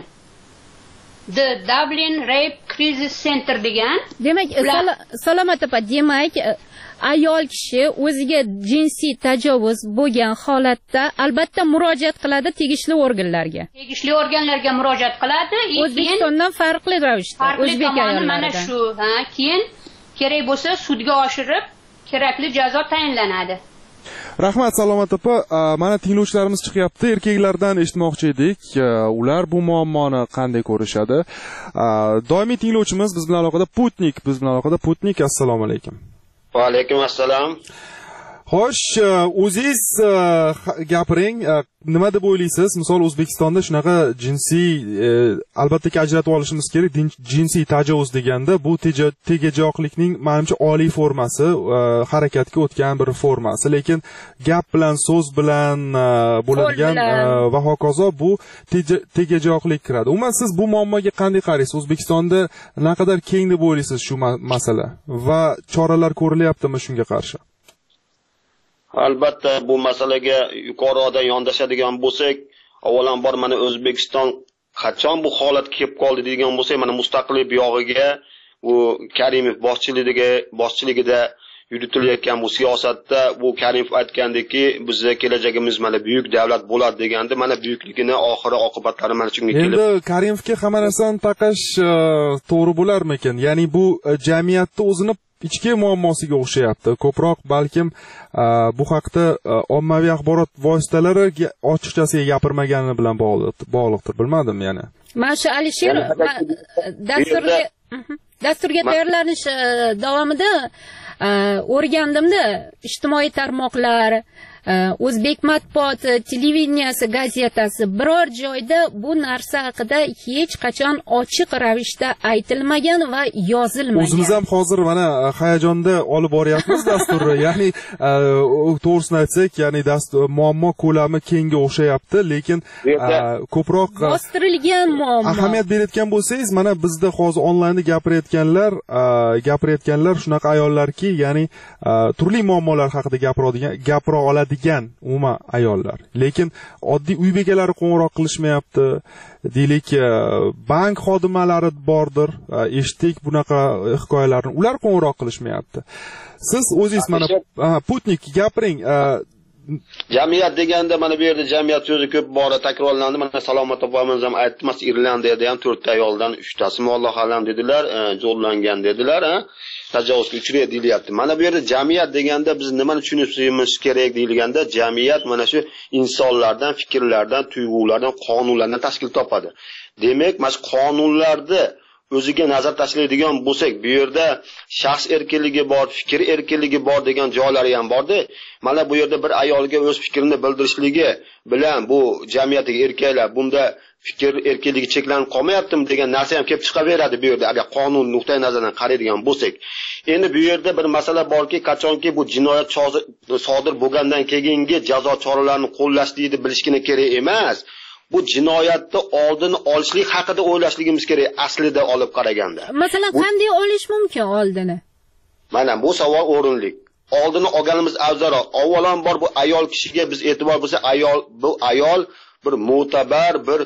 S12: The Dublin Rape Crisis Center degan.
S9: Demak, Salomat opa, demak, ayol kishi o'ziga jinsiy tajovuz bo'lgan holatda albatta murojaat qiladi tegishli organlarga.
S12: Tegishli organlarga murojaat qiladi.
S9: O'zbekistondan farqli ravishda o'zbek ayollaridan.
S12: Mana shu, keyin kerak bo'lsa sudga oshirib kerakli jazo tayinlanadi.
S8: Rahmat Salomat opa, mana tinglovchilarimiz chiqyapti. Erkaklardan eshitmoqchi edik. Ular bu muammoni qanday ko'rishadi? Doimiy tinglovchimiz biz bilan aloqada Putnik, assalomu alaykum.
S13: Va alaykum assalom.
S8: Xo'sh, o'zingiz gapiring, nima deb o'ylaysiz? Misol O'zbekistonda shunaqa jinsiy, albatta ajratib olishimiz kerak, jinsiy tajovuz deganda bu tegajoqlikning menimcha oliy formasi, harakatga o'tgan bir formasi, lekin gap bilan, so'z bilan bo'ladigan va hokazo bu tegajoqlik kiradi. Umuman siz bu muammoga qanday qaraysiz? O'zbekistonda naqadar keng deb o'ylaysiz shu masala va choralar ko'rilyaptimi shunga qarshi?
S13: Albatta bu masalaga yuqoridan yondashadigan bo'lsak, avvalambor mana O'zbekiston qachon bu holatga kelib qoldi degan bo'lsak, mana mustaqillik buyog'iga u Karimov boshchiligida yuritilayotgan bu siyosatda bu Karimov aytgandiki, bizning kelajagimiz mana buyuk davlat bo'ladi deganda, mana buyukligini oxiri oqibatlari mana shunga kelib.
S8: Endi Karimovga hamma narsani taqash to'g'ri bo'larmikan? Ya'ni bu jamiyatda o'zini ichki muammosiga o'xshayapti. Ko'proq balkim bu haqda ommaviy axborot vositalari ochiqchasiga gapirmagani bilan bog'liqdir, bilmadim yana.
S9: Mana shu Alisher dasturga tayyorlanish davomida o'rgandimda, ijtimoiy tarmoqlar, O'zbek matbuot televideniyasi, gazetasi biror joyda bu narsa haqida hech qachon ochiq ravishda aytilmagan va yozilmagan.
S8: O'zimiz ham hozir mana hayajonda olib boryapmiz dasturni. Ya'ni to'g'risini aytsak, ya'ni muammo ko'lami kenga o'xshayapti, lekin ko'proq
S9: bostirilgan muammo.
S8: Ahamiyat berayotgan bo'lsangiz, mana bizda hozir onlaynda gapirayotganlar shunaqa ayollarki, ya'ni turli muammolar haqida gapira oladigan umuman ayollar. Lekin oddiy uy bekalari qo'ng'iroq qilishmayapti. Deylik, bank xodimalari bordir. Eshitdik bunaqa hikoyalarni. Ular qo'ng'iroq qilishmayapti. Siz o'zingiz mana Putnik gapiring.
S13: Jamiyat deganda mana bu yerda jamiyat so'zi ko'p bora takrorlandi. Mana Salomat opamiz ham aytmas, Irlandiyada ham 4 ta ayoldan 3tasi Alloh alam dedilar, zo'rlangan dedilar, tajovuzga uchraydi deyilyapti. Mana bu yerda jamiyat deganda biz nimani tushunishimiz kerak deyilganda, jamiyat mana shu insonlardan, fikrlardan, tuyg'ulardan, qonunlardan tashkil topadi. Demak, mana shu qonunlarni o'ziga nazar tashlaydigan bo'lsak, bu yerda shaxs erkinligi bor, fikr erkinligi bor degan joylari ham bordi. Mana bu yerda bir ayolga o'z fikrini bildirishligi bilan bu jamiyatdagi erkaklar bunda fikr erkinligi cheklanib qolmayaptimi degan narsa ham kelib chiqaveradi bu yerda, agar qonun nuqtai nazaridan qaraydigan bo'lsak. Endi bu yerda bir masala borki, qachonki bu jinoyat sodir bo'lgandan keyingi jazo choralarini qo'llashlikni bilishgina kerak emas. Bu jinoyatni oldini olishlik haqida o'ylashligimiz kerak aslida olib qaraganda.
S9: Masalan, qanday olish mumkin oldini?
S13: Mana bu savol o'rinli. Oldini olganimiz afzalroq. Avvalambor bu ayol kishiga biz e'tibor bo'lsa, bu ayol bir mo'tabar, bir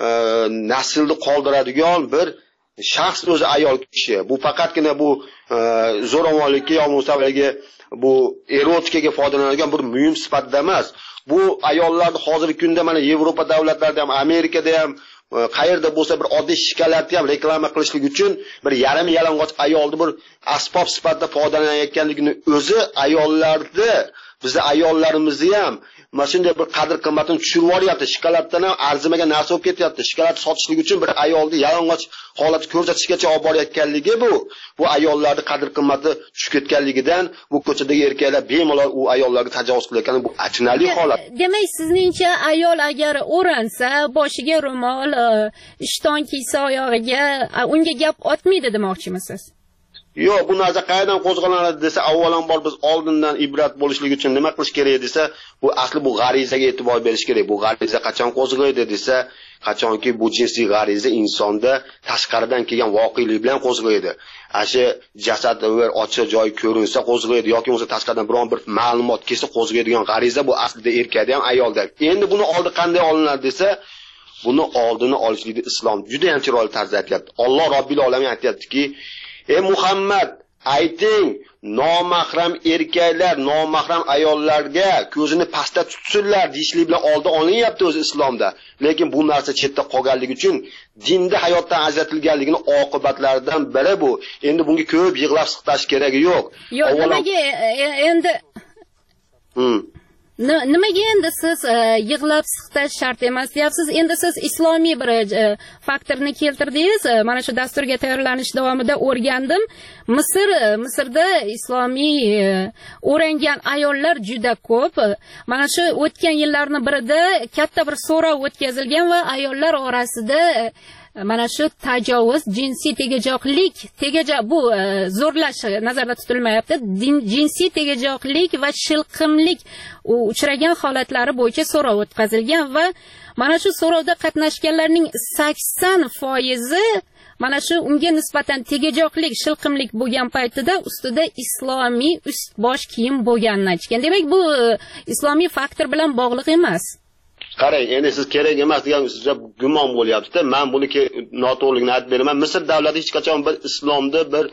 S13: naslni qoldiradigan bir shaxs o'zi ayol kishi. Bu faqatgina bu zo'ravonlikka yo musavaligi bu erotikaga foydalanadigan bir muhim sifatda emas. Bu ayollarni hozirgi kunda mana Yevropa davlatlarida ham, Amerikada ham, qayerda bo'lsa bir oddiy shikalarni ham reklama qilishlik uchun bir yarim yalang'och ayolni bir asbob sifatida foydalanayotganligini o'zi ayollarni, bizning ayollarimizni ham mana shunday bir qadr qimmatini tushirib yuboryapti. Shikolatdan ham arzimagan narsa bo'lib ketyapti. Shikolat sotishlik uchun bir ayolni yalang'och holatda ko'rsatishgacha olib borayotganligi bu ayollarning qadr qimmati tushib ketganligidan bu ko'chadagi erkaklar bemalol u ayollarga tajovuz qilayotgani bu achinarli holat.
S9: Demak, sizningcha ayol agar o'ransa, boshiga ro'mol, ishton kiysa oyog'iga, unga gap otmaydi demoqchimisiz?
S13: Yo'q, bu narsa qayerdan qo'zg'alanadi desa, avvalambor biz oldindan ibrat bo'lishlik uchun nima qilish kerak desa, bu asli bu g'arizaga e'tibor berish kerak. Bu g'ariza qachon qo'zg'aydi desa, qachonki bu jinsiy g'ariza insonda tashqaridan kelgan voqelik bilan qo'zg'aydi. Asha jasad va ochiq joy ko'rinsa qo'zg'aydi yoki bo'lmasa tashqaridan biron bir ma'lumot kelsa qo'zg'aydigan g'ariza bu aslida erkakda ham ayolda. Endi buni oldi qanday olinadi desa, buni oldini olishlikda islom juda ham chiroyli tarzda aytyapti. Alloh Robbil olamin aytyaptiki, ey Muhammad, ayting, nomahram erkaklar nomahram ayollarga ko'zini pastda tutsinlar deyishlik bilan oldi olinyapti o'zi islomda. Lekin bu narsa chetda qolganligi uchun dinda hayotdan ajratilganligini oqibatlaridan biri bu. Endi bunga ko'p yig'lab siqtash keragi yo'q.
S9: Yo'q, nimaga endi nimaga endi siz yig'lab siqtash shart emas deyapsiz? Endi siz islomiy bir faktorni keltirdingiz. Mana shu dasturga tayyorlanish davomida o'rgandim. Misrda islomiy o'rangan ayollar juda ko'p. Mana shu o'tgan yillarning birida katta bir so'rov o'tkazilgan va ayollar orasida mana shu tajovuz, jinsiy tegajoqlik, bu zo'rlash nazarda tutilmayapti. Jinsiy tegajoqlik va shilqimlik uchragan holatlari bo'yicha so'rov o'tkazilgan va mana shu so'rovda qatnashganlarning 80% mana shu unga nisbatan tegajoqlik, shilqimlik bo'lgan paytida ustida islomiy ust-bosh kiyim bo'lganini aytgan. Demak, bu islomiy faktor bilan bog'liq emas.
S13: Qarang, endi siz kerak emas degan sizga gumon bo'lyapti-da. Men buni noto'g'riligini aytib beraman. Misr davlati hech qachon bir islomda bir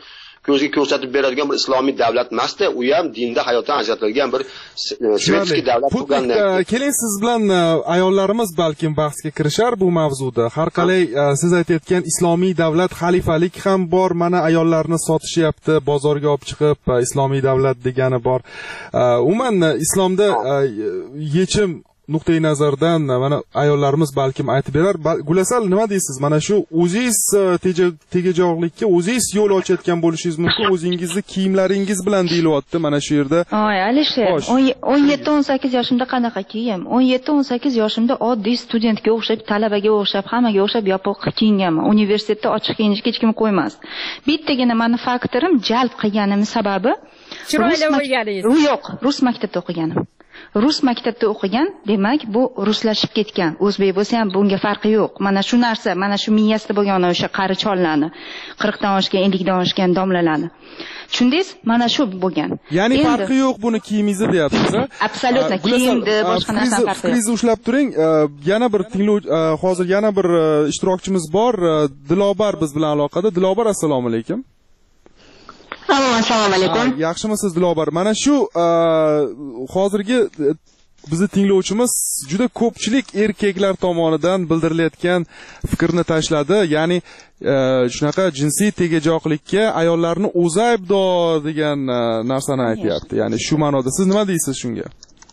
S13: ko'zga ko'rsatib beradigan bir islomiy davlat emasdi, u ham dinda hayotdan ajratilgan bir svetskiy davlat bo'lgandan.
S8: Keling siz bilan ayollarimiz balkim bahsga kirishar bu mavzuda. Har qalay siz aytayotgan islomiy davlat, xalifalik ham bor, mana ayollarni sotishyapti, bozorga olib chiqib islomiy davlat degani bor. Umuman islomda yechim nuqtai nazardan mana ayollarimiz balkim aytib berar. Gulasal nima deysiz? Mana shu o'zingiz tegajog'likka o'zingiz yo'l ochayotgan bo'lishingiz mumkin. O'zingizni kiyimlaringiz bilan deyilyapti mana shu yerda.
S3: Alisher, 17-18 yoshimda qanaqa kiyim? 17-18 yoshimda oddiy studentga o'xshab, talabaga o'xshab, hammaga o'xshab yopiq kiyinganman. Universitetda ochiq kiyinishga hech kim qo'ymas. Bittagina meni faktorim jalb qilganim sababi
S9: chiroyli bo'lganingiz.
S3: Yo'q, rus maktabida o'qiganim. Rus maktabda o'qigan, demak bu ruslashib ketgan. O'zbek bo'lsa ham bunga farqi yo'q. Mana shu narsa, mana shu miyasida bo'lgan o'sha qari chollarni, 40 dan oshgan, 50 dan oshgan domlalarni. Tushundingiz? Mana shu bo'lgan.
S8: Ya'ni farqi yo'q buni kiyimingizni deyapsiz.
S3: Absolutno, kiyimdi, boshqa narsa farqi yo'q.
S8: Fikringizni ushlab turing. Yana bir hozir yana bir ishtirokchimiz bor. Dilobar biz bilan aloqada. Dilobar, assalomu alaykum.
S14: Assalomu alaykum.
S8: Yaxshimisiz Dilobar? Mana shu hozirgi bizni tinglovchimiz juda ko'pchilik erkaklar tomonidan bildirilayotgan fikrni tashladi. Ya'ni shunaqa jinsiy tegajoqlikka ayollarni o'zi aybdor degan narsani aytyapti. Ya'ni shu ma'noda siz nima deysiz shunga?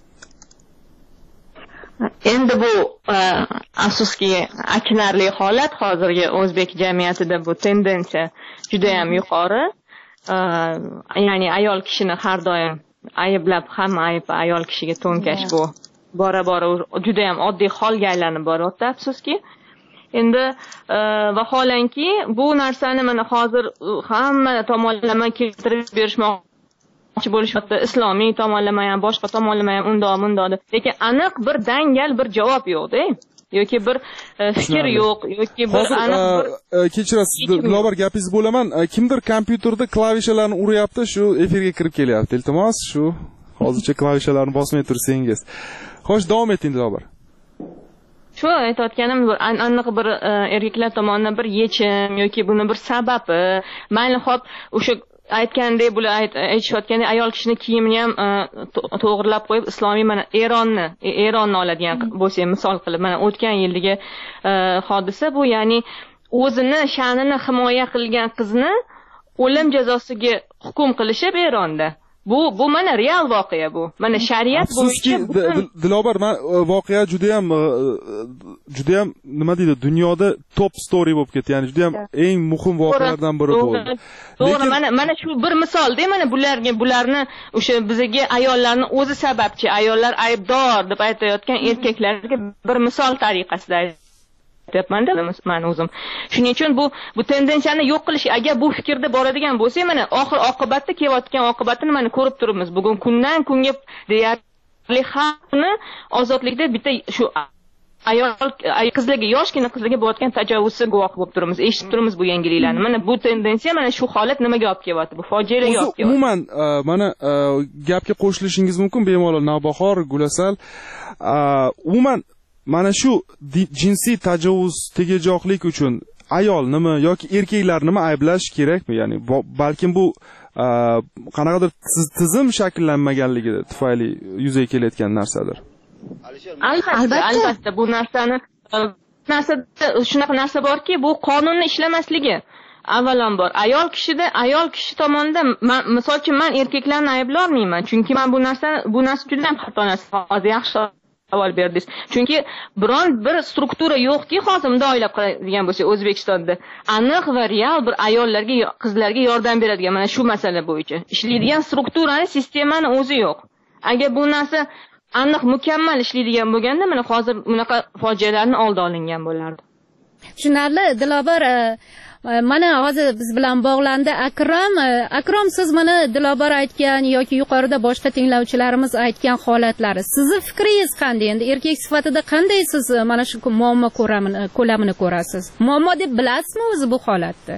S14: Endi bu afsuski achinarli holat. Hozirgi o'zbek jamiyatida bu tendensiya juda ham yuqori. Ya'ni ayol kishini har doim ayblab, hamma ayb ayol kishiga to'nkash bu bora-bora juda ham oddiy holga aylanib boryapti, afsuski. Endi vaholanki bu narsani mana hozir hamma tomonlama keltirib berishmoqchi bo'lishyapti. Islomiy tomonlama ham, boshqa tomonlama ham undoq. Lekin aniq bir dangal bir javob yo'q-da. Yoki bir fikr yo'q, yoki bir aniq bir
S8: kechirasiz, Dilobar gapingizni bo'laman. Kimdir kompyuterda klavishalarni uryapti, shu efirga kirib kelyapti. Iltimos, shu hozircha klavishalarni bosmay tursangiz. Xo'sh, davom eting Dilobar.
S14: Shu aytayotganim bir aniq bir erkaklar tomonidan bir yechim yoki buni bir sababi, mayli hop o'sha aytgandek bular aytishayotgandek ayol kishini kiyimini ham to'g'rilab qo'yib islomiy mana Eronni oladigan bo'lsak, misol qilib mana o'tgan yildagi hodisa bu, ya'ni o'zini sha'nini himoya qilgan qizni o'lim jazosiga hukm qilishib Eronda. Bu mana real voqea bu. Mana shariat bo'yicha
S8: Dilobar, men voqea juda ham nima deydi, dunyoda top story bo'lib ketdi. Ya'ni juda ham eng muhim voqealardan biri bo'ldi.
S14: To'g'ri, mana shu bir misol-da, mana bularni o'sha bizga ayollarni o'zi sababchi, ayollar aybdor deb aytayotgan erkaklarga bir misol tariqasida aytyapman-da men o'zim. Shuning uchun bu tendensiyani yo'q qilish, agar bu fikrda boradigan bo'lsak, mana oxir oqibatda kelayotgan oqibatini mana ko'rib turibmiz. Bugun kundan kunga deyarli xalqni ozodlikda bitta shu ayol qizlarga, yoshgina qizlarga bo'layotgan tajovuzga guvoh bo'lib turibmiz. Eshitib turibmiz bu yangiliklarni. Mana bu tendensiya, mana shu holat nimaga olib kelyapti? Bu fojiaga olib kelyapti.
S8: Umuman mana gapga qo'shilishingiz mumkin bemalol Navbahor, Gulasal. Umuman mana shu jinsiy tajovuz, tegajoqlik uchun ayol nima yoki erkaklar nima ayblash kerakmi? Ya'ni balkim bu qanaqadir tizim shakllanmaganligi tufayli yuzaga kelayotgan narsadir.
S14: Albatta bu narsada shunaqa narsa borki, bu qonunni ishlamasligi. Avvalambor ayol kishi tomonidan misol uchun men erkaklarni ayblolmayman, chunki men bu narsa juda ham xato narsa. Hozir yaxshi savol berdingiz. Chunki biron bir struktura yo'qki, hozir bunday o'ylab qaraydigan bo'lsak, O'zbekistonda aniq va real bir ayollarga, qizlarga yordam beradigan mana shu masala bo'yicha ishlaydigan strukturani, sistemani o'zi yo'q. Agar bu narsa aniq mukammal ishlaydigan bo'lganda, mana hozir bunaqa fojialarning oldi olingan bo'lardi.
S9: Tushunarli. Dilobar, mana hozir biz bilan bog'landi Akrom, siz mana Dilobar aytgan yoki yuqorida boshqa tinglovchilarimiz aytgan holatlari, sizni fikringiz qanday? Endi erkak sifatida qanday siz mana shu muammo ko'lamini ko'rasiz? Muammo deb bilasizmi o'zi bu holatni?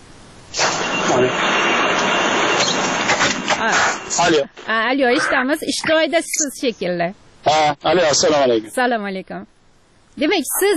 S9: Alo, eshitamiz. Ishtiroyda siz shekilli.
S15: Alo, assalomu alaykum.
S9: Assalomu alaykum. Demak, siz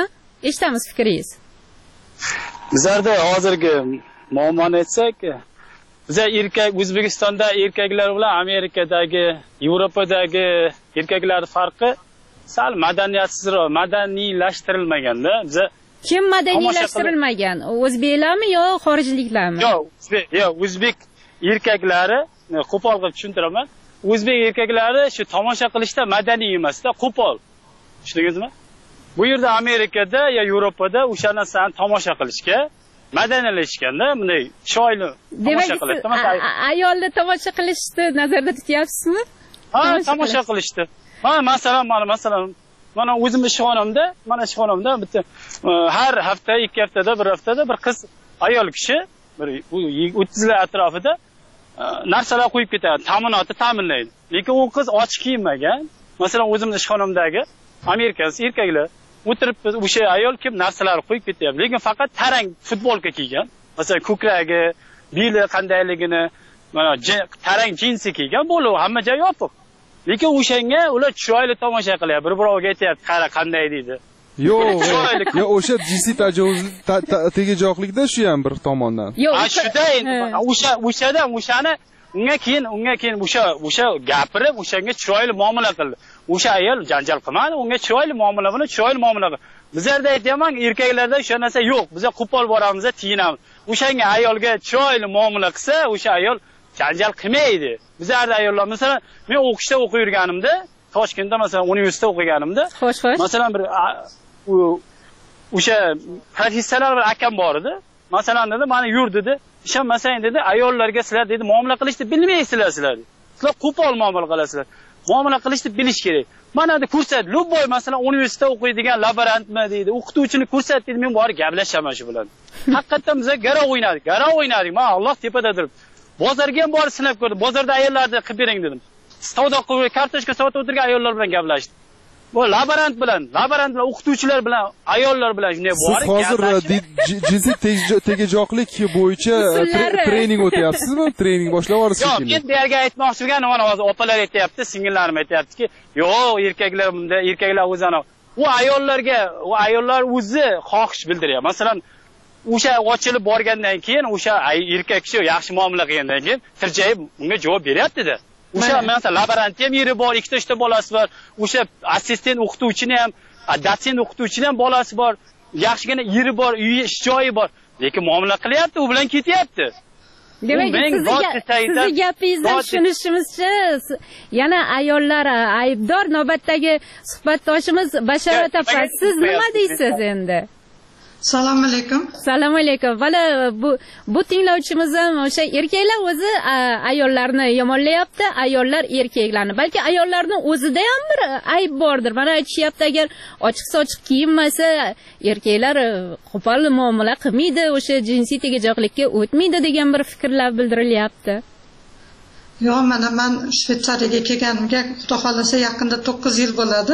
S9: eshitamiz fikringiz.
S15: Bizlarda hozirgi muammoni aytsak,
S16: Biza O'zbekistonda erkaklar bilan Amerikadagi, Yevropadagi erkaklar farqi sal madaniyatsizroq, madaniylashtirilmaganda. Biza
S9: kim madaniylashtirilmagan? O'zbeklarmi yo xorijliklarmi?
S16: Yo'q, o'zbek erkaklari, qo'pol qilib tushuntiraman. O'zbek erkaklari shu tomosha qilishda madaniy emasda, qo'pol. Tushundingizmi? Bu yerda Amerikada yo Yevropada o'sha narsani tomosha qilishga madaniyalashganda bunday chiroyli tomosha qilishdi.
S9: Ayolni tomosha qilishni nazarda tutyapsizmi?
S16: Ha, tomosha qilishdi. Masalan, mana o'zim ishxonamda bitta har hafta, 2 haftada, 1 haftada bir qiz, ayol kishi bir 30lar atrofida narsalar qo'yib ketadi, ta'minotni ta'minlaydi. Lekin u qiz ochiq kiyinmagan. Masalan, o'zimning ishxonamdagi amerikalik erkaklar o'tiribdi, o'sha ayol kim narsalarni qo'yib ketyapti. Lekin faqat tarang futbolka kiygan. Masalan, ko'kragi, beli qandayligini, mana tarang jinsi kiygan, bo'lib hamma joy yopiq. Lekin o'shanga ular chiroyli tomosha qilyapti. Bir-birovga aytayapti, qara qanday deydi.
S8: Yo'q, o'sha jinsiy tajovuz tegajoqlikda shu ham bir tomondan.
S16: Shuda endi o'shani unga keyin o'sha gapirib, o'shanga chiroyli muomala qildi. O'sha ayol janjal qilmadi, unga chiroyli muomala bilan chiroyli muomala qildi. Bizlarda aytayman, erkaklarda o'sha narsa yo'q. Biz qo'pol boramiz, tiyinamiz. O'shanga ayolga chiroyli muomala qilsa, o'sha ayol janjal qilmaydi. Bizlarda ayollar, masalan, men o'qishda o'qib yurganimda, Toshkentda masalan universitetda o'qiganimda, masalan bir o'sha professorlar bir akam bor edi. Masalan dedi, "Meni yur" dedi. "Ishonmasang" dedi, "ayollarga sizlar" dedi, "muomala qilishni bilmaysizlar sizlar" dedi. "Sizlar qo'pol muomala qilasizlar. Muomala qilishni bilish kerak." Mana dedi, ko'rsat. Lubboy masalan universitetda o'qiydigan laborantmi deydi. O'qituvchini ko'rsat dedi, men borib gaplashaman shu bilan. Haqiqatan biz garov o'ynadik. Men Alloh tepada turib. Bozorga ham borib sinab ko'rdim. Bozorda ayollarni qilib bering dedim. Savdo qilib, kartoshka sotib o'tirgan ayollar bilan gaplashdim. Bu laborant bilan, o'qituvchilar bilan, ayollar bilan shunday bor.
S8: Siz hozir jinsiy tegajoqlik bo'yicha trening o'tyapsizmi? Trening boshlab yuborsiz
S16: shekilli. Yo'q, men bu yerga aytmoqchi eganim, mana hozir opalar aytayapti, singillarim aytayaptiki, "Yo'q, erkaklar o'zini u ayollar o'zi xohish bildiryapti." Masalan, o'sha ochilib borgandan keyin o'sha erkak kishi yaxshi muomala qilgandan keyin tirjayib unga javob beryapti-da. O'sha masalan laborant ham yeri bor, 2-3ta bolasi bor. O'sha assistent o'qituvchini ham, dotsent o'qituvchini ham bolasi bor. Yaxshigina yeri bor, uyi, ish joyi bor. Lekin muomala qilyapti, u bilan ketyapti.
S9: Demak, sizni gapingizdan tushunishimizcha, yana ayollar aybdor. Navbatdagi suhbatdoshimiz Bashorat opa, siz nima deysiz endi?
S17: Assalomu alaykum.
S9: Assalomu alaykum. Vala bu tinglovchimiz ham o'sha erkaklar o'zi ayollarni yomonlayapti, ayollar erkaklarni. Balki ayollarning o'zida ham bir ayb bordir. Mana aytishyapti, agar ochiq-sochiq kiyinmasa, erkaklar qo'pol muomala qilmaydi, o'sha jinsiy tegajoqlikka o'tmaydi degan bir fikrlar bildirilyapti.
S17: Yo'q, mana men Shveysariyaga kelganimga xudo xolasa yaqinda 9 yil bo'ladi.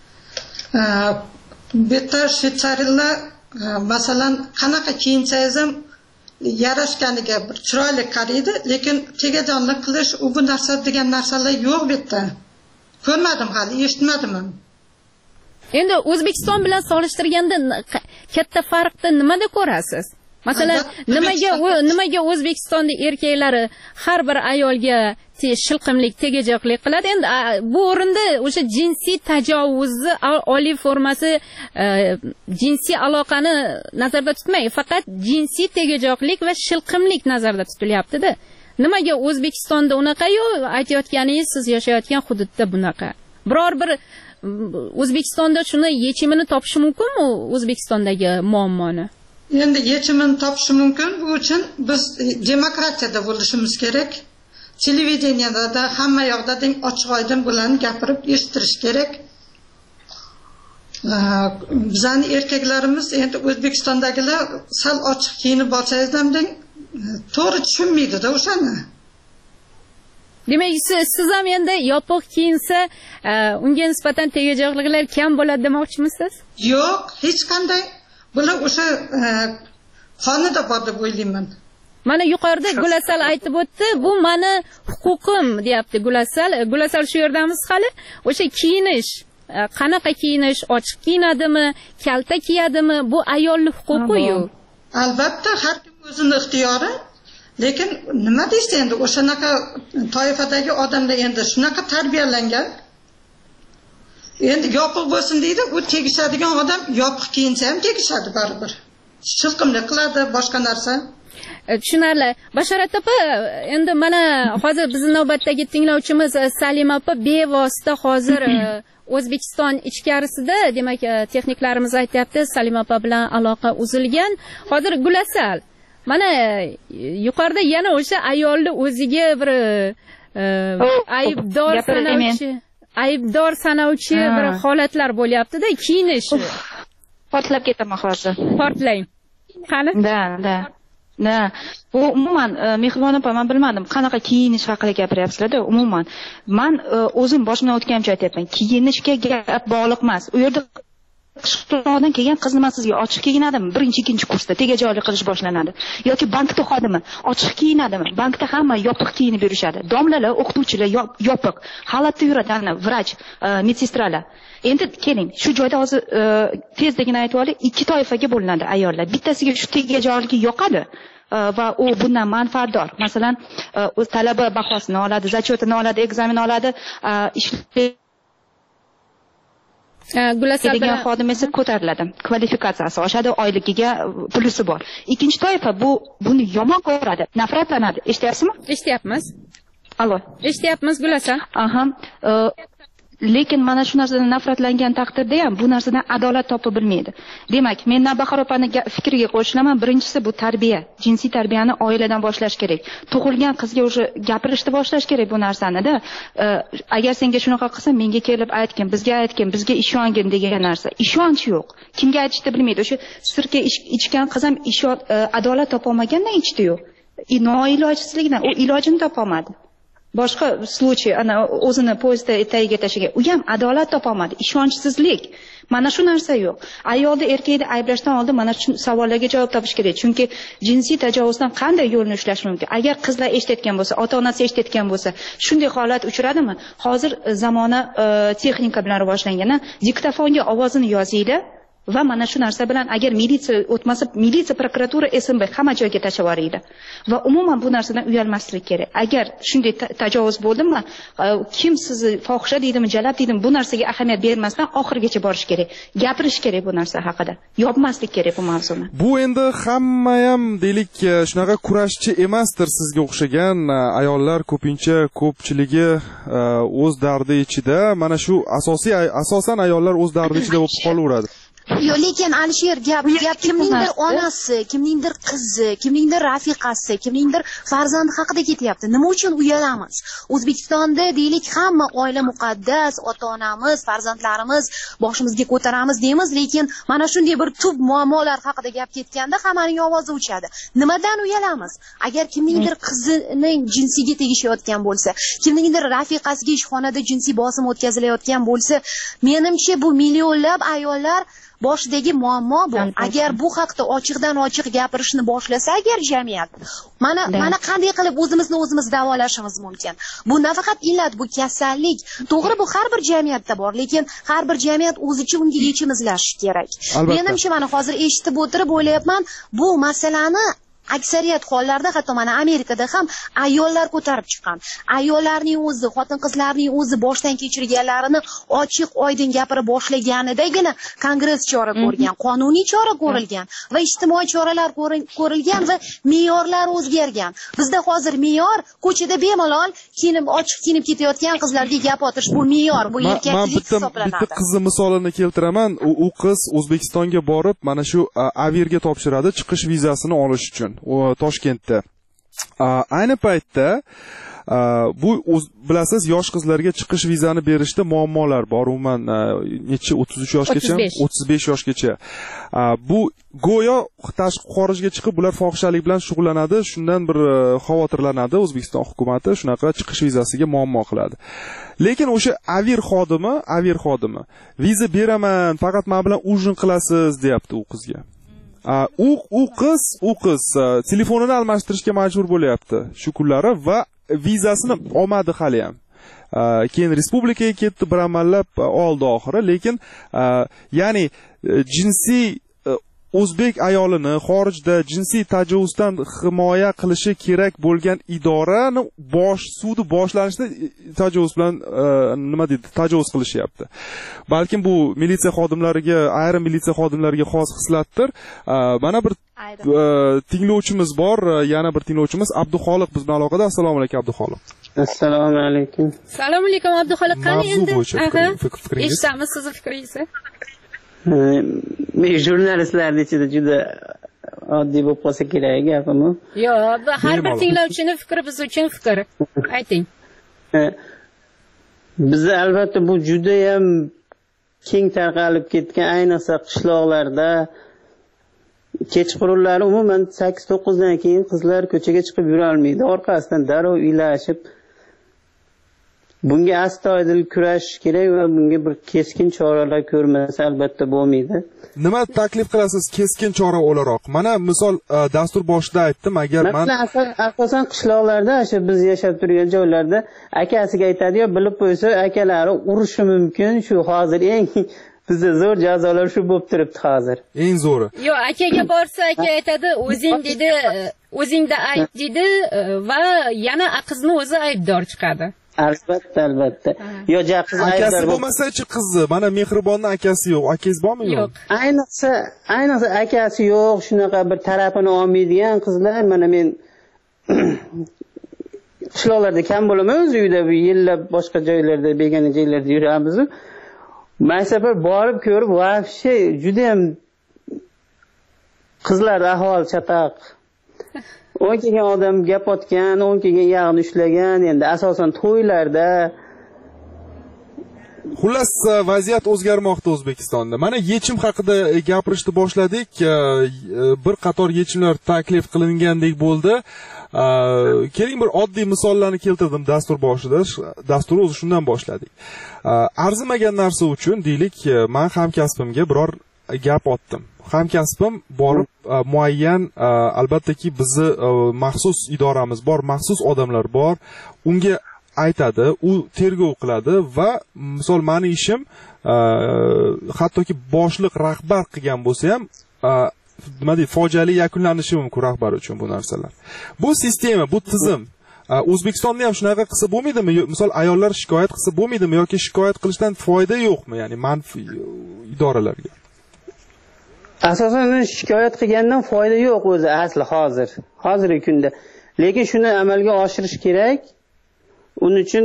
S17: Bu yerda shveysariyaliklar masalan qanaqa kiyinsangiz ham yarashganiga bir chiroyli qaraydi, lekin tegajonlik qilish bu narsa degan narsalar yo'q bu yerda. Ko'rmadim hali, eshitmadim ham.
S9: Endi O'zbekiston bilan solishtirganda katta farqni nimada ko'rasiz? Masalan, nimaga O'zbekistonda erkaklari har bir ayolga shilqimlik, tegajoqlik qiladi? Endi bu o'rinda o'sha jinsiy tajovuzning oliy formasi, jinsiy aloqani nazarda tutmay, faqat jinsiy tegajoqlik va shilqimlik nazarda tutilyapti-da. Nimaga O'zbekistonda unaqa-yu, aytayotganingiz siz yashayotgan hududda bunaqa? Biror bir O'zbekistonda shuni yechimini topish mumkinmi, O'zbekistondagi muammoni?
S17: Endi yechimini topish mumkin. Bu uchun biz demokratiyada bo'lishimiz kerak. Televideniyada hamma yoqda ochiq-oydin bilan gapirib eshitirish kerak. Bizning erkaklarimiz endi O'zbekistondagilar sal ochiq kiyinib borsangiz ham to'g'ri tushunmaydi-da o'shani.
S9: Demak, siz ham endi yopiq kiyinsa, unga nisbatan tegajoqliklar kam bo'ladi demoqchimisiz?
S17: Yo'q, hech qanday. Bular o'sha qonunda bor deb o'ylayman.
S9: Mana yuqorida Gulasal aytib o'tdi, bu meni huquqim deyapti Gulasal shu yerdamiz hali. O'sha kiyinish, qanaqa kiyinish, ochiq kiyinadimi, kalta kiyadimi, bu ayolning huquqi-yu.
S17: Albatta, har kim o'zining ixtiyori. lekin nima deysiz endi o'shanaqa toifadagi odamlar endi shunaqa tarbiyalangan. Endi yopiq bo'lsin deydi, u tegishadigan odam yopiq kiyinsa ham tegishadi baribir. Shilqimlik qiladi, boshqa narsa.
S9: Tushunarli. Bashorat opa, endi mana hozir bizning navbatdagi tinglovchimiz Salima opa bevosita hozir O'zbekiston ichkarisida, demak, texniklarimiz aytayapti, Salima opa bilan aloqa uzilgan. Hozir Gulasal, mana yuqorida yana o'sha ayolni o'ziga bir aybdor sanovchi bir holatlar bo'lyapti-da, kiyinish.
S3: Portlab ketaman hozir.
S9: Portlang. Qani?
S3: Da. Bu umuman Mehribon opa, men bilmadim qanaqa kiyinish haqida gapiryapsizlar-da. Umuman men o'zim boshimdan o'tgancha aytyapman. Kiyinishga gap bog'liq emas. U yerda qishloqdan kelgan qiz nima sizga ochiq kiyinadimi? Birinchi, ikkinchi kursda tegajog'lik qilish boshlanadi. Yoki bankda xodimi ochiq kiyinadimi? Bankda hamma yopiq kiyinib yurishadi. Domlalar, o'qituvchilar yopiq. Xalatda yuradi, vrach, medsestralar. Endi keling, shu joyda hozir tezligini aytib olaylik, ikki toifaga bo'linadi ayollar. Bittasiga shu tegajog'ligi yoqadi va u bundan manfaatdor. Masalan, o'z talaba bahosini oladi, zachotini oladi, ekzamen oladi, degan xodim esa ko'tariladi. Kvalifikatsiyasi oshadi, oyligiga pulusi bor. Ikkinchi toifa buni yomon ko'radi, nafratlanadi. Eshityapsizmi?
S9: Eshityapmiz.
S3: Allo.
S9: Eshityapmiz, Gulasan.
S3: Aha. Lekin mana shu narsadan nafratlangan taqdirda ham bu narsadan adolat topib bilmaydi. Demak, men Navbahor opani fikriga qo'shilaman. Birinchisi bu tarbiya. Jinsiy tarbiyani oiladan boshlash kerak. Tug'ilgan qizga o'sha gapirishni boshlash kerak bu narsani-da. Agar senga shunaqa qilsa, menga kelib aytgin, bizga aytgin, bizga ishongin degan narsa. Ishonch yo'q. Kimga aytishni bilmaydi. O'sha sirka ichgan qiz ham adolat topolmagandan ichdi-yu. Noilojsizlikdan u ilojini topolmadi. Boshqa случай, ana o'zini poyezdda etagiga tashlagan, u ham adolat topolmadi, ishonchsizlik. Mana shu narsa yo'q. Ayolni erkakni ayblashdan oldin mana shu savollarga javob topish kerak. Chunki jinsiy tajovuzdan qanday yo'lni ushlash mumkin? Agar qizlar eshitayotgan bo'lsa, ota-onasi eshitayotgan bo'lsa, shunday holat uchradimi? Hozir zamona texnika bilan rivojlangan. Diktofonga ovozini yozinglar va mana shu narsa bilan agar militsiya o'tmasa, militsiya, prokuratura, SMB hamma joyga tashlab yuboringlar. Va umuman bu narsadan uyalmaslik kerak. Agar shunday tajovuz bo'ldimi, kim sizni fohisha deydimi, jalab deydimi, bu narsaga ahamiyat bermasdan oxirigacha borish kerak. Gapirish kerak bu narsa haqida. Yopmaslik kerak bu mavzuni.
S8: Bu endi hamma ham deylik shunaqa kurashchi emasdir sizga o'xshagan ayollar ko'pchiligi o'z dardi ichida, mana shu asosan ayollar o'z dardi ichida bo'lib qolaveradi.
S11: Yo'q, lekin Alisher, gap kimningdir onasi, kimningdir qizi, kimningdir rafiqasi, kimningdir farzandi haqida ketyapti. Nima uchun uyalamiz? O'zbekistonda deylik hamma oila muqaddas, ota-onamiz, farzandlarimiz boshimizga ko'taramiz deymiz, lekin mana shunday bir tub muammolar haqida gap ketganda hammaning ovozi o'chadi. Nimadan uyalamiz? Agar kimningdir qizining jinsiga tegishayotgan bo'lsa, kimningdir rafiqasiga ishxonada jinsiy bosim o'tkazilayotgan bo'lsa, menimcha bu millionlab ayollar boshidagi muammo bu. Agar bu haqda ochiqdan ochiq gapirishni boshlasa agar jamiyat, mana qanday qilib o'zimizni o'zimiz davolashimiz mumkin. Bu nafaqat illat, bu kasallik. To'g'ri, bu har bir jamiyatda bor, lekin har bir jamiyat o'zicha unga yechim izlashi kerak. Menimcha mana hozir eshitib o'tirib o'ylayapman, bu masalani aksariyat hollarda, hatto mana Amerikada ham ayollar ko'tarib chiqqan. Ayollarning o'zi, xotin-qizlarning o'zi boshdan kechirganlarini ochiq oydin gapira boshlaganidagina Kongress chora ko'rgan, qonuniy chora ko'rilgan va ijtimoiy choralar ko'rilgan va me'yorlar o'zgargan. Bizda hozir me'yor ko'chada bemalol ochiq kiyinib ketayotgan qizlarga gap otish, bu me'yor, bu erkaklik hisoblanadi.
S8: Bitta qizni misolini keltiraman. U qiz O'zbekistonga borib, mana shu aviarga topshiradi chiqish vizasini olish uchun. Toshkentda. Ayni paytda bu bilasiz, yosh qizlarga chiqish vizani berishda muammolar bor. Umuman necha 33 yoshgacha, 35 yoshgacha. Bu go'yo xorijga chiqib ular fohishalik bilan shug'ullanadi, shundan bir xavotirlanadi O'zbekiston hukumatı, shunaqa chiqish vizasiga muammo qiladi. Lekin o'sha avir xodimi viza beraman, faqat men bilan ujin qilasiz, deyapti u qizga. U qiz telefonini almashtirishga majbur bo'lyapti shu kunlari va vizasini olmadi hali ham. Keyin respublikaga ketdi, bir amallab oldi oxiri, lekin ya'ni jinsiy o'zbek ayolini xorijda jinsiy tajovuzdan himoya qilishi kerak bo'lgan idorani sudi boshlanishida tajovuz bilan nima deydi, tajovuz qilishyapti. Balkim bu militsiya xodimlariga, ayrim militsiya xodimlariga xos xislatdir. Mana bir tinglovchimiz bor, yana bir tinglovchimiz Abduxoliq biz bilan aloqada. Assalomu alaykum Abduxoliq.
S18: Assalomu alaykum.
S9: Assalomu alaykum Abduxoliq. Qani endi?
S8: Eshitamiz
S9: sizni fikringizni.
S18: Men jurnalistlarning ichida juda oddiy bo'lib qolsa kerak gapimi?
S9: Yo'q, har bir tinglovchining fikri biz uchun fikr. Ayting.
S18: Bizda albatta bu juda ham keng tarqalib ketgan, ayniqsa qishloqlarda kechqurunlari umuman 8-9 dan keyin qizlar ko'chaga chiqib yura olmaydi. Orqasidan darrov ilashib bunga astoydil kurashish kerak va bunga bir keskin choralar ko'rmasa albatta bo'lmaydi.
S8: Nima taklif qilasiz keskin chora o'laroq? Mana misol dastur boshida aytdim, agar
S18: asosan qishloqlarda, o'sha biz yashab turgan joylarda akasiga aytadi, yo bilib qo'ysa akalari urishi mumkin. Shu hozir eng bizda zo'r jazolar shu bo'lib turibdi hozir.
S8: Eng zo'ri.
S9: Yo'q, akaga borsa aka aytadi, o'zing dedi, o'zingda ayb dedi va yana qizni o'zi aybdor chiqadi.
S18: Albatta. Yo, qiz
S8: akasi bo'lmasa-chi qizi? Mana Mehribonning akasi yo'q. Akangiz bormi yo'q?
S18: Yo'q. Ayniqsa akasi yo'q, shunaqa bir tarafini olmaydigan qizlar, mana men qishloqlarda kam bo'laman, o'z uyda yillab boshqa joylarda, begona joylarda yuramiz. Masalan, borib ko'rib, vobshe juda ham qizlar ahvol chataq. 10 kelgan odam gap otgan, 10 kelgan yog'ni ushlagan, endi asosan to'ylarda.
S8: Xullas, vaziyat o'zgarmoqda O'zbekistonda. Mana yechim haqida gapirishni boshladik. Bir qator yechimlar taklif qilingandek bo'ldi. Keling bir oddiy misollarni keltirdim dastur boshida. Dasturni o'zi shundan boshladik. Arzimagan narsa uchun deylik, men hamkasbimga biror gap otdim. Hamkasbim borib muayyan, albattaki bizni maxsus idoramiz bor, maxsus odamlar bor. Unga aytadi, u tergov qiladi va misol meni ishim hattoki boshliq rahbar qilgan bo'lsa ham nima deydi, fojiali yakunlanishi mumkin rahbar uchun bu narsalar. Bu sistema, bu tizim O'zbekistonda ham shunaqa qilsa bo'lmaydimi? Misol ayollar shikoyat qilsa bo'lmaydimi yoki shikoyat qilishdan foyda yo'qmi? Ya'ni manfiy idoralarga.
S18: Asosan shikoyat qilgandan foyda yo'q o'zi asli hozirgi kunda. Lekin shuni amalga oshirish kerak. Uning uchun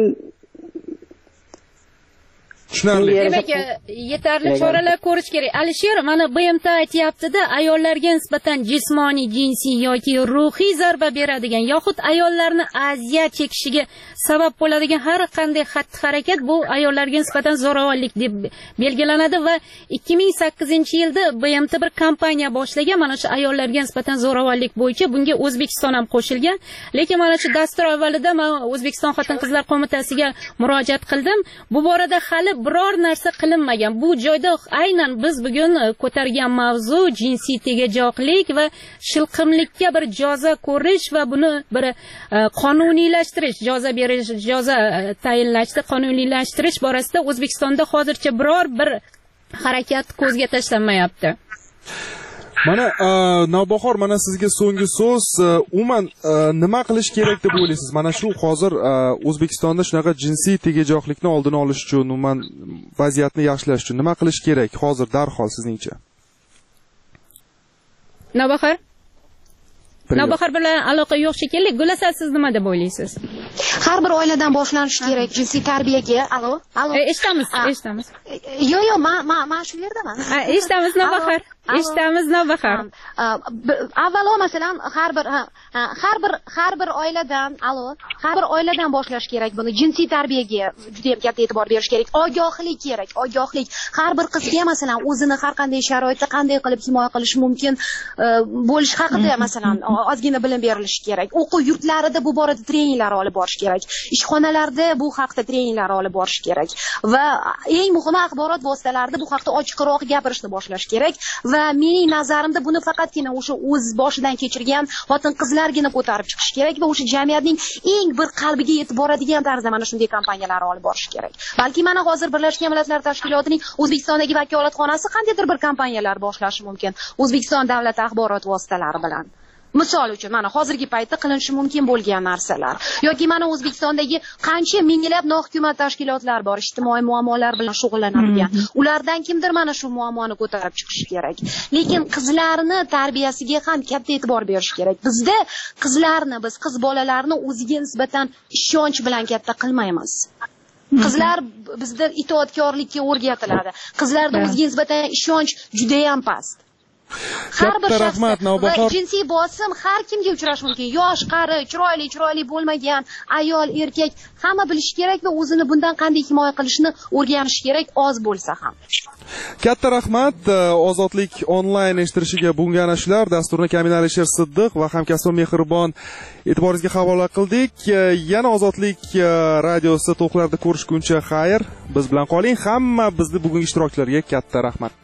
S9: demak, yetarli choralar ko'rish kerak. Alisher, mana BMT aytayapti-da, ayollarga nisbatan jismoniy, jinsiy yoki ruhiy zarba beradigan yoxud ayollarni aziyat chekishiga sabab bo'ladigan har qanday xatti-harakat bu ayollarga nisbatan zo'ravonlik deb belgilanadi va 2008-yilda BMT bir kampaniya boshlagan, mana shu ayollarga nisbatan zo'ravonlik bo'yicha. Bunga O'zbekiston ham qo'shilgan. Lekin mana shu dastur avvalida men O'zbekiston xotin-qizlar qo'mitasiga murojaat qildim. Bu borada hali biror narsa qilinmagan. Bu joyda aynan biz bugun ko'targan mavzu jinsiy tegajoqlik va shilqimlikka bir jazo ko'rish va buni bir qonuniylashtirish, jazo berish, jazo tayinlashda qonuniylashtirish borasida O'zbekistonda hozircha biror bir harakat ko'zga tashlanmayapti.
S8: Mana Navbahor, mana sizga so'nggi so'z. Umuman nima qilish kerak deb o'ylaysiz? Mana shu hozir O'zbekistonda shunaqa jinsiy tegajoqlikni oldini olish uchun, umuman vaziyatni yaxshilash uchun nima qilish kerak hozir darhol sizningcha?
S9: Navbahor bilan aloqa yo'q shekilli. Gulasal, siz nima deb o'ylaysiz?
S11: Har bir oiladan boshlanishi kerak jinsiy tarbiyaga. Alo.
S9: Eshitamiz.
S11: Yo'q, men shu yerdaman.
S9: Eshitamiz Navbahor. Eshitamiz Navbahor.
S11: Avvalo masalan har bir oiladan boshlash kerak buni. Jinsiy tarbiyaga juda ham katta e'tibor berish kerak. Ogohlik kerak, ogohlik. Har bir qizga masalan o'zini har qanday sharoitda qanday qilib himoya qilish mumkin bo'lish haqida masalan ozgina bilim berilishi kerak. O'quv yurtlarida bu borada treninglar olib borish kerak. Ishxonalarda bu haqda treninglar olib borish kerak. Va eng muhimi axborot vositalarida bu haqda ochiqroq gapirishni boshlash kerak. va mening nazarimda buni faqatgina o'sha o'z boshidan kechirgan xotin-qizlargina ko'tarib chiqish kerak va o'sha jamiyatning eng bir qalbiga yetib boradigan tarzda mana shunday kampaniyalarni olib borish kerak. Balki mana hozir Birlashgan Millatlar Tashkilotining O'zbekistondagi vakolatxonasi qandaydir bir kampaniyalar boshlashi mumkin O'zbekiston davlat axborot vositalari bilan. Misol uchun mana hozirgi paytda qilinishi mumkin bo'lgan narsalar yoki mana O'zbekistondagi qancha minglab nohukumat tashkilotlar bor, ijtimoiy muammolar bilan shug'ullanadigan. Ulardan kimdir mana shu muammoni ko'tarib chiqishi kerak. Lekin qizlarni tarbiyasiga ham katta e'tibor berish kerak. Bizda qizlarni, biz qiz bolalarni o'ziga nisbatan ishonch bilan katta qilmaymiz. Qizlar bizda itoatkorlikka o'rgatiladi. Qizlarda o'ziga nisbatan ishonch juda ham past. Har bir shaxs jinsiy bosim har kimga uchrashi mumkin. Yosh, qari, chiroyli bo'lmagan, ayol, erkak hamma bilishi kerak va o'zini bundan qanday himoya qilishni o'rganish kerak, oz bo'lsa ham.
S8: Katta rahmat. Ozodlik onlayn eshittirishiga bunga ana shular dasturni Kamina Alisher Siddiq va hamkasbim Mehribon e'tiboringizga havola qildik. Yana Ozodlik radiosi to'qlarda ko'rishguncha xayr. Biz bilan qoling. Hamma bizni bugungi ishtirokchilarga katta rahmat.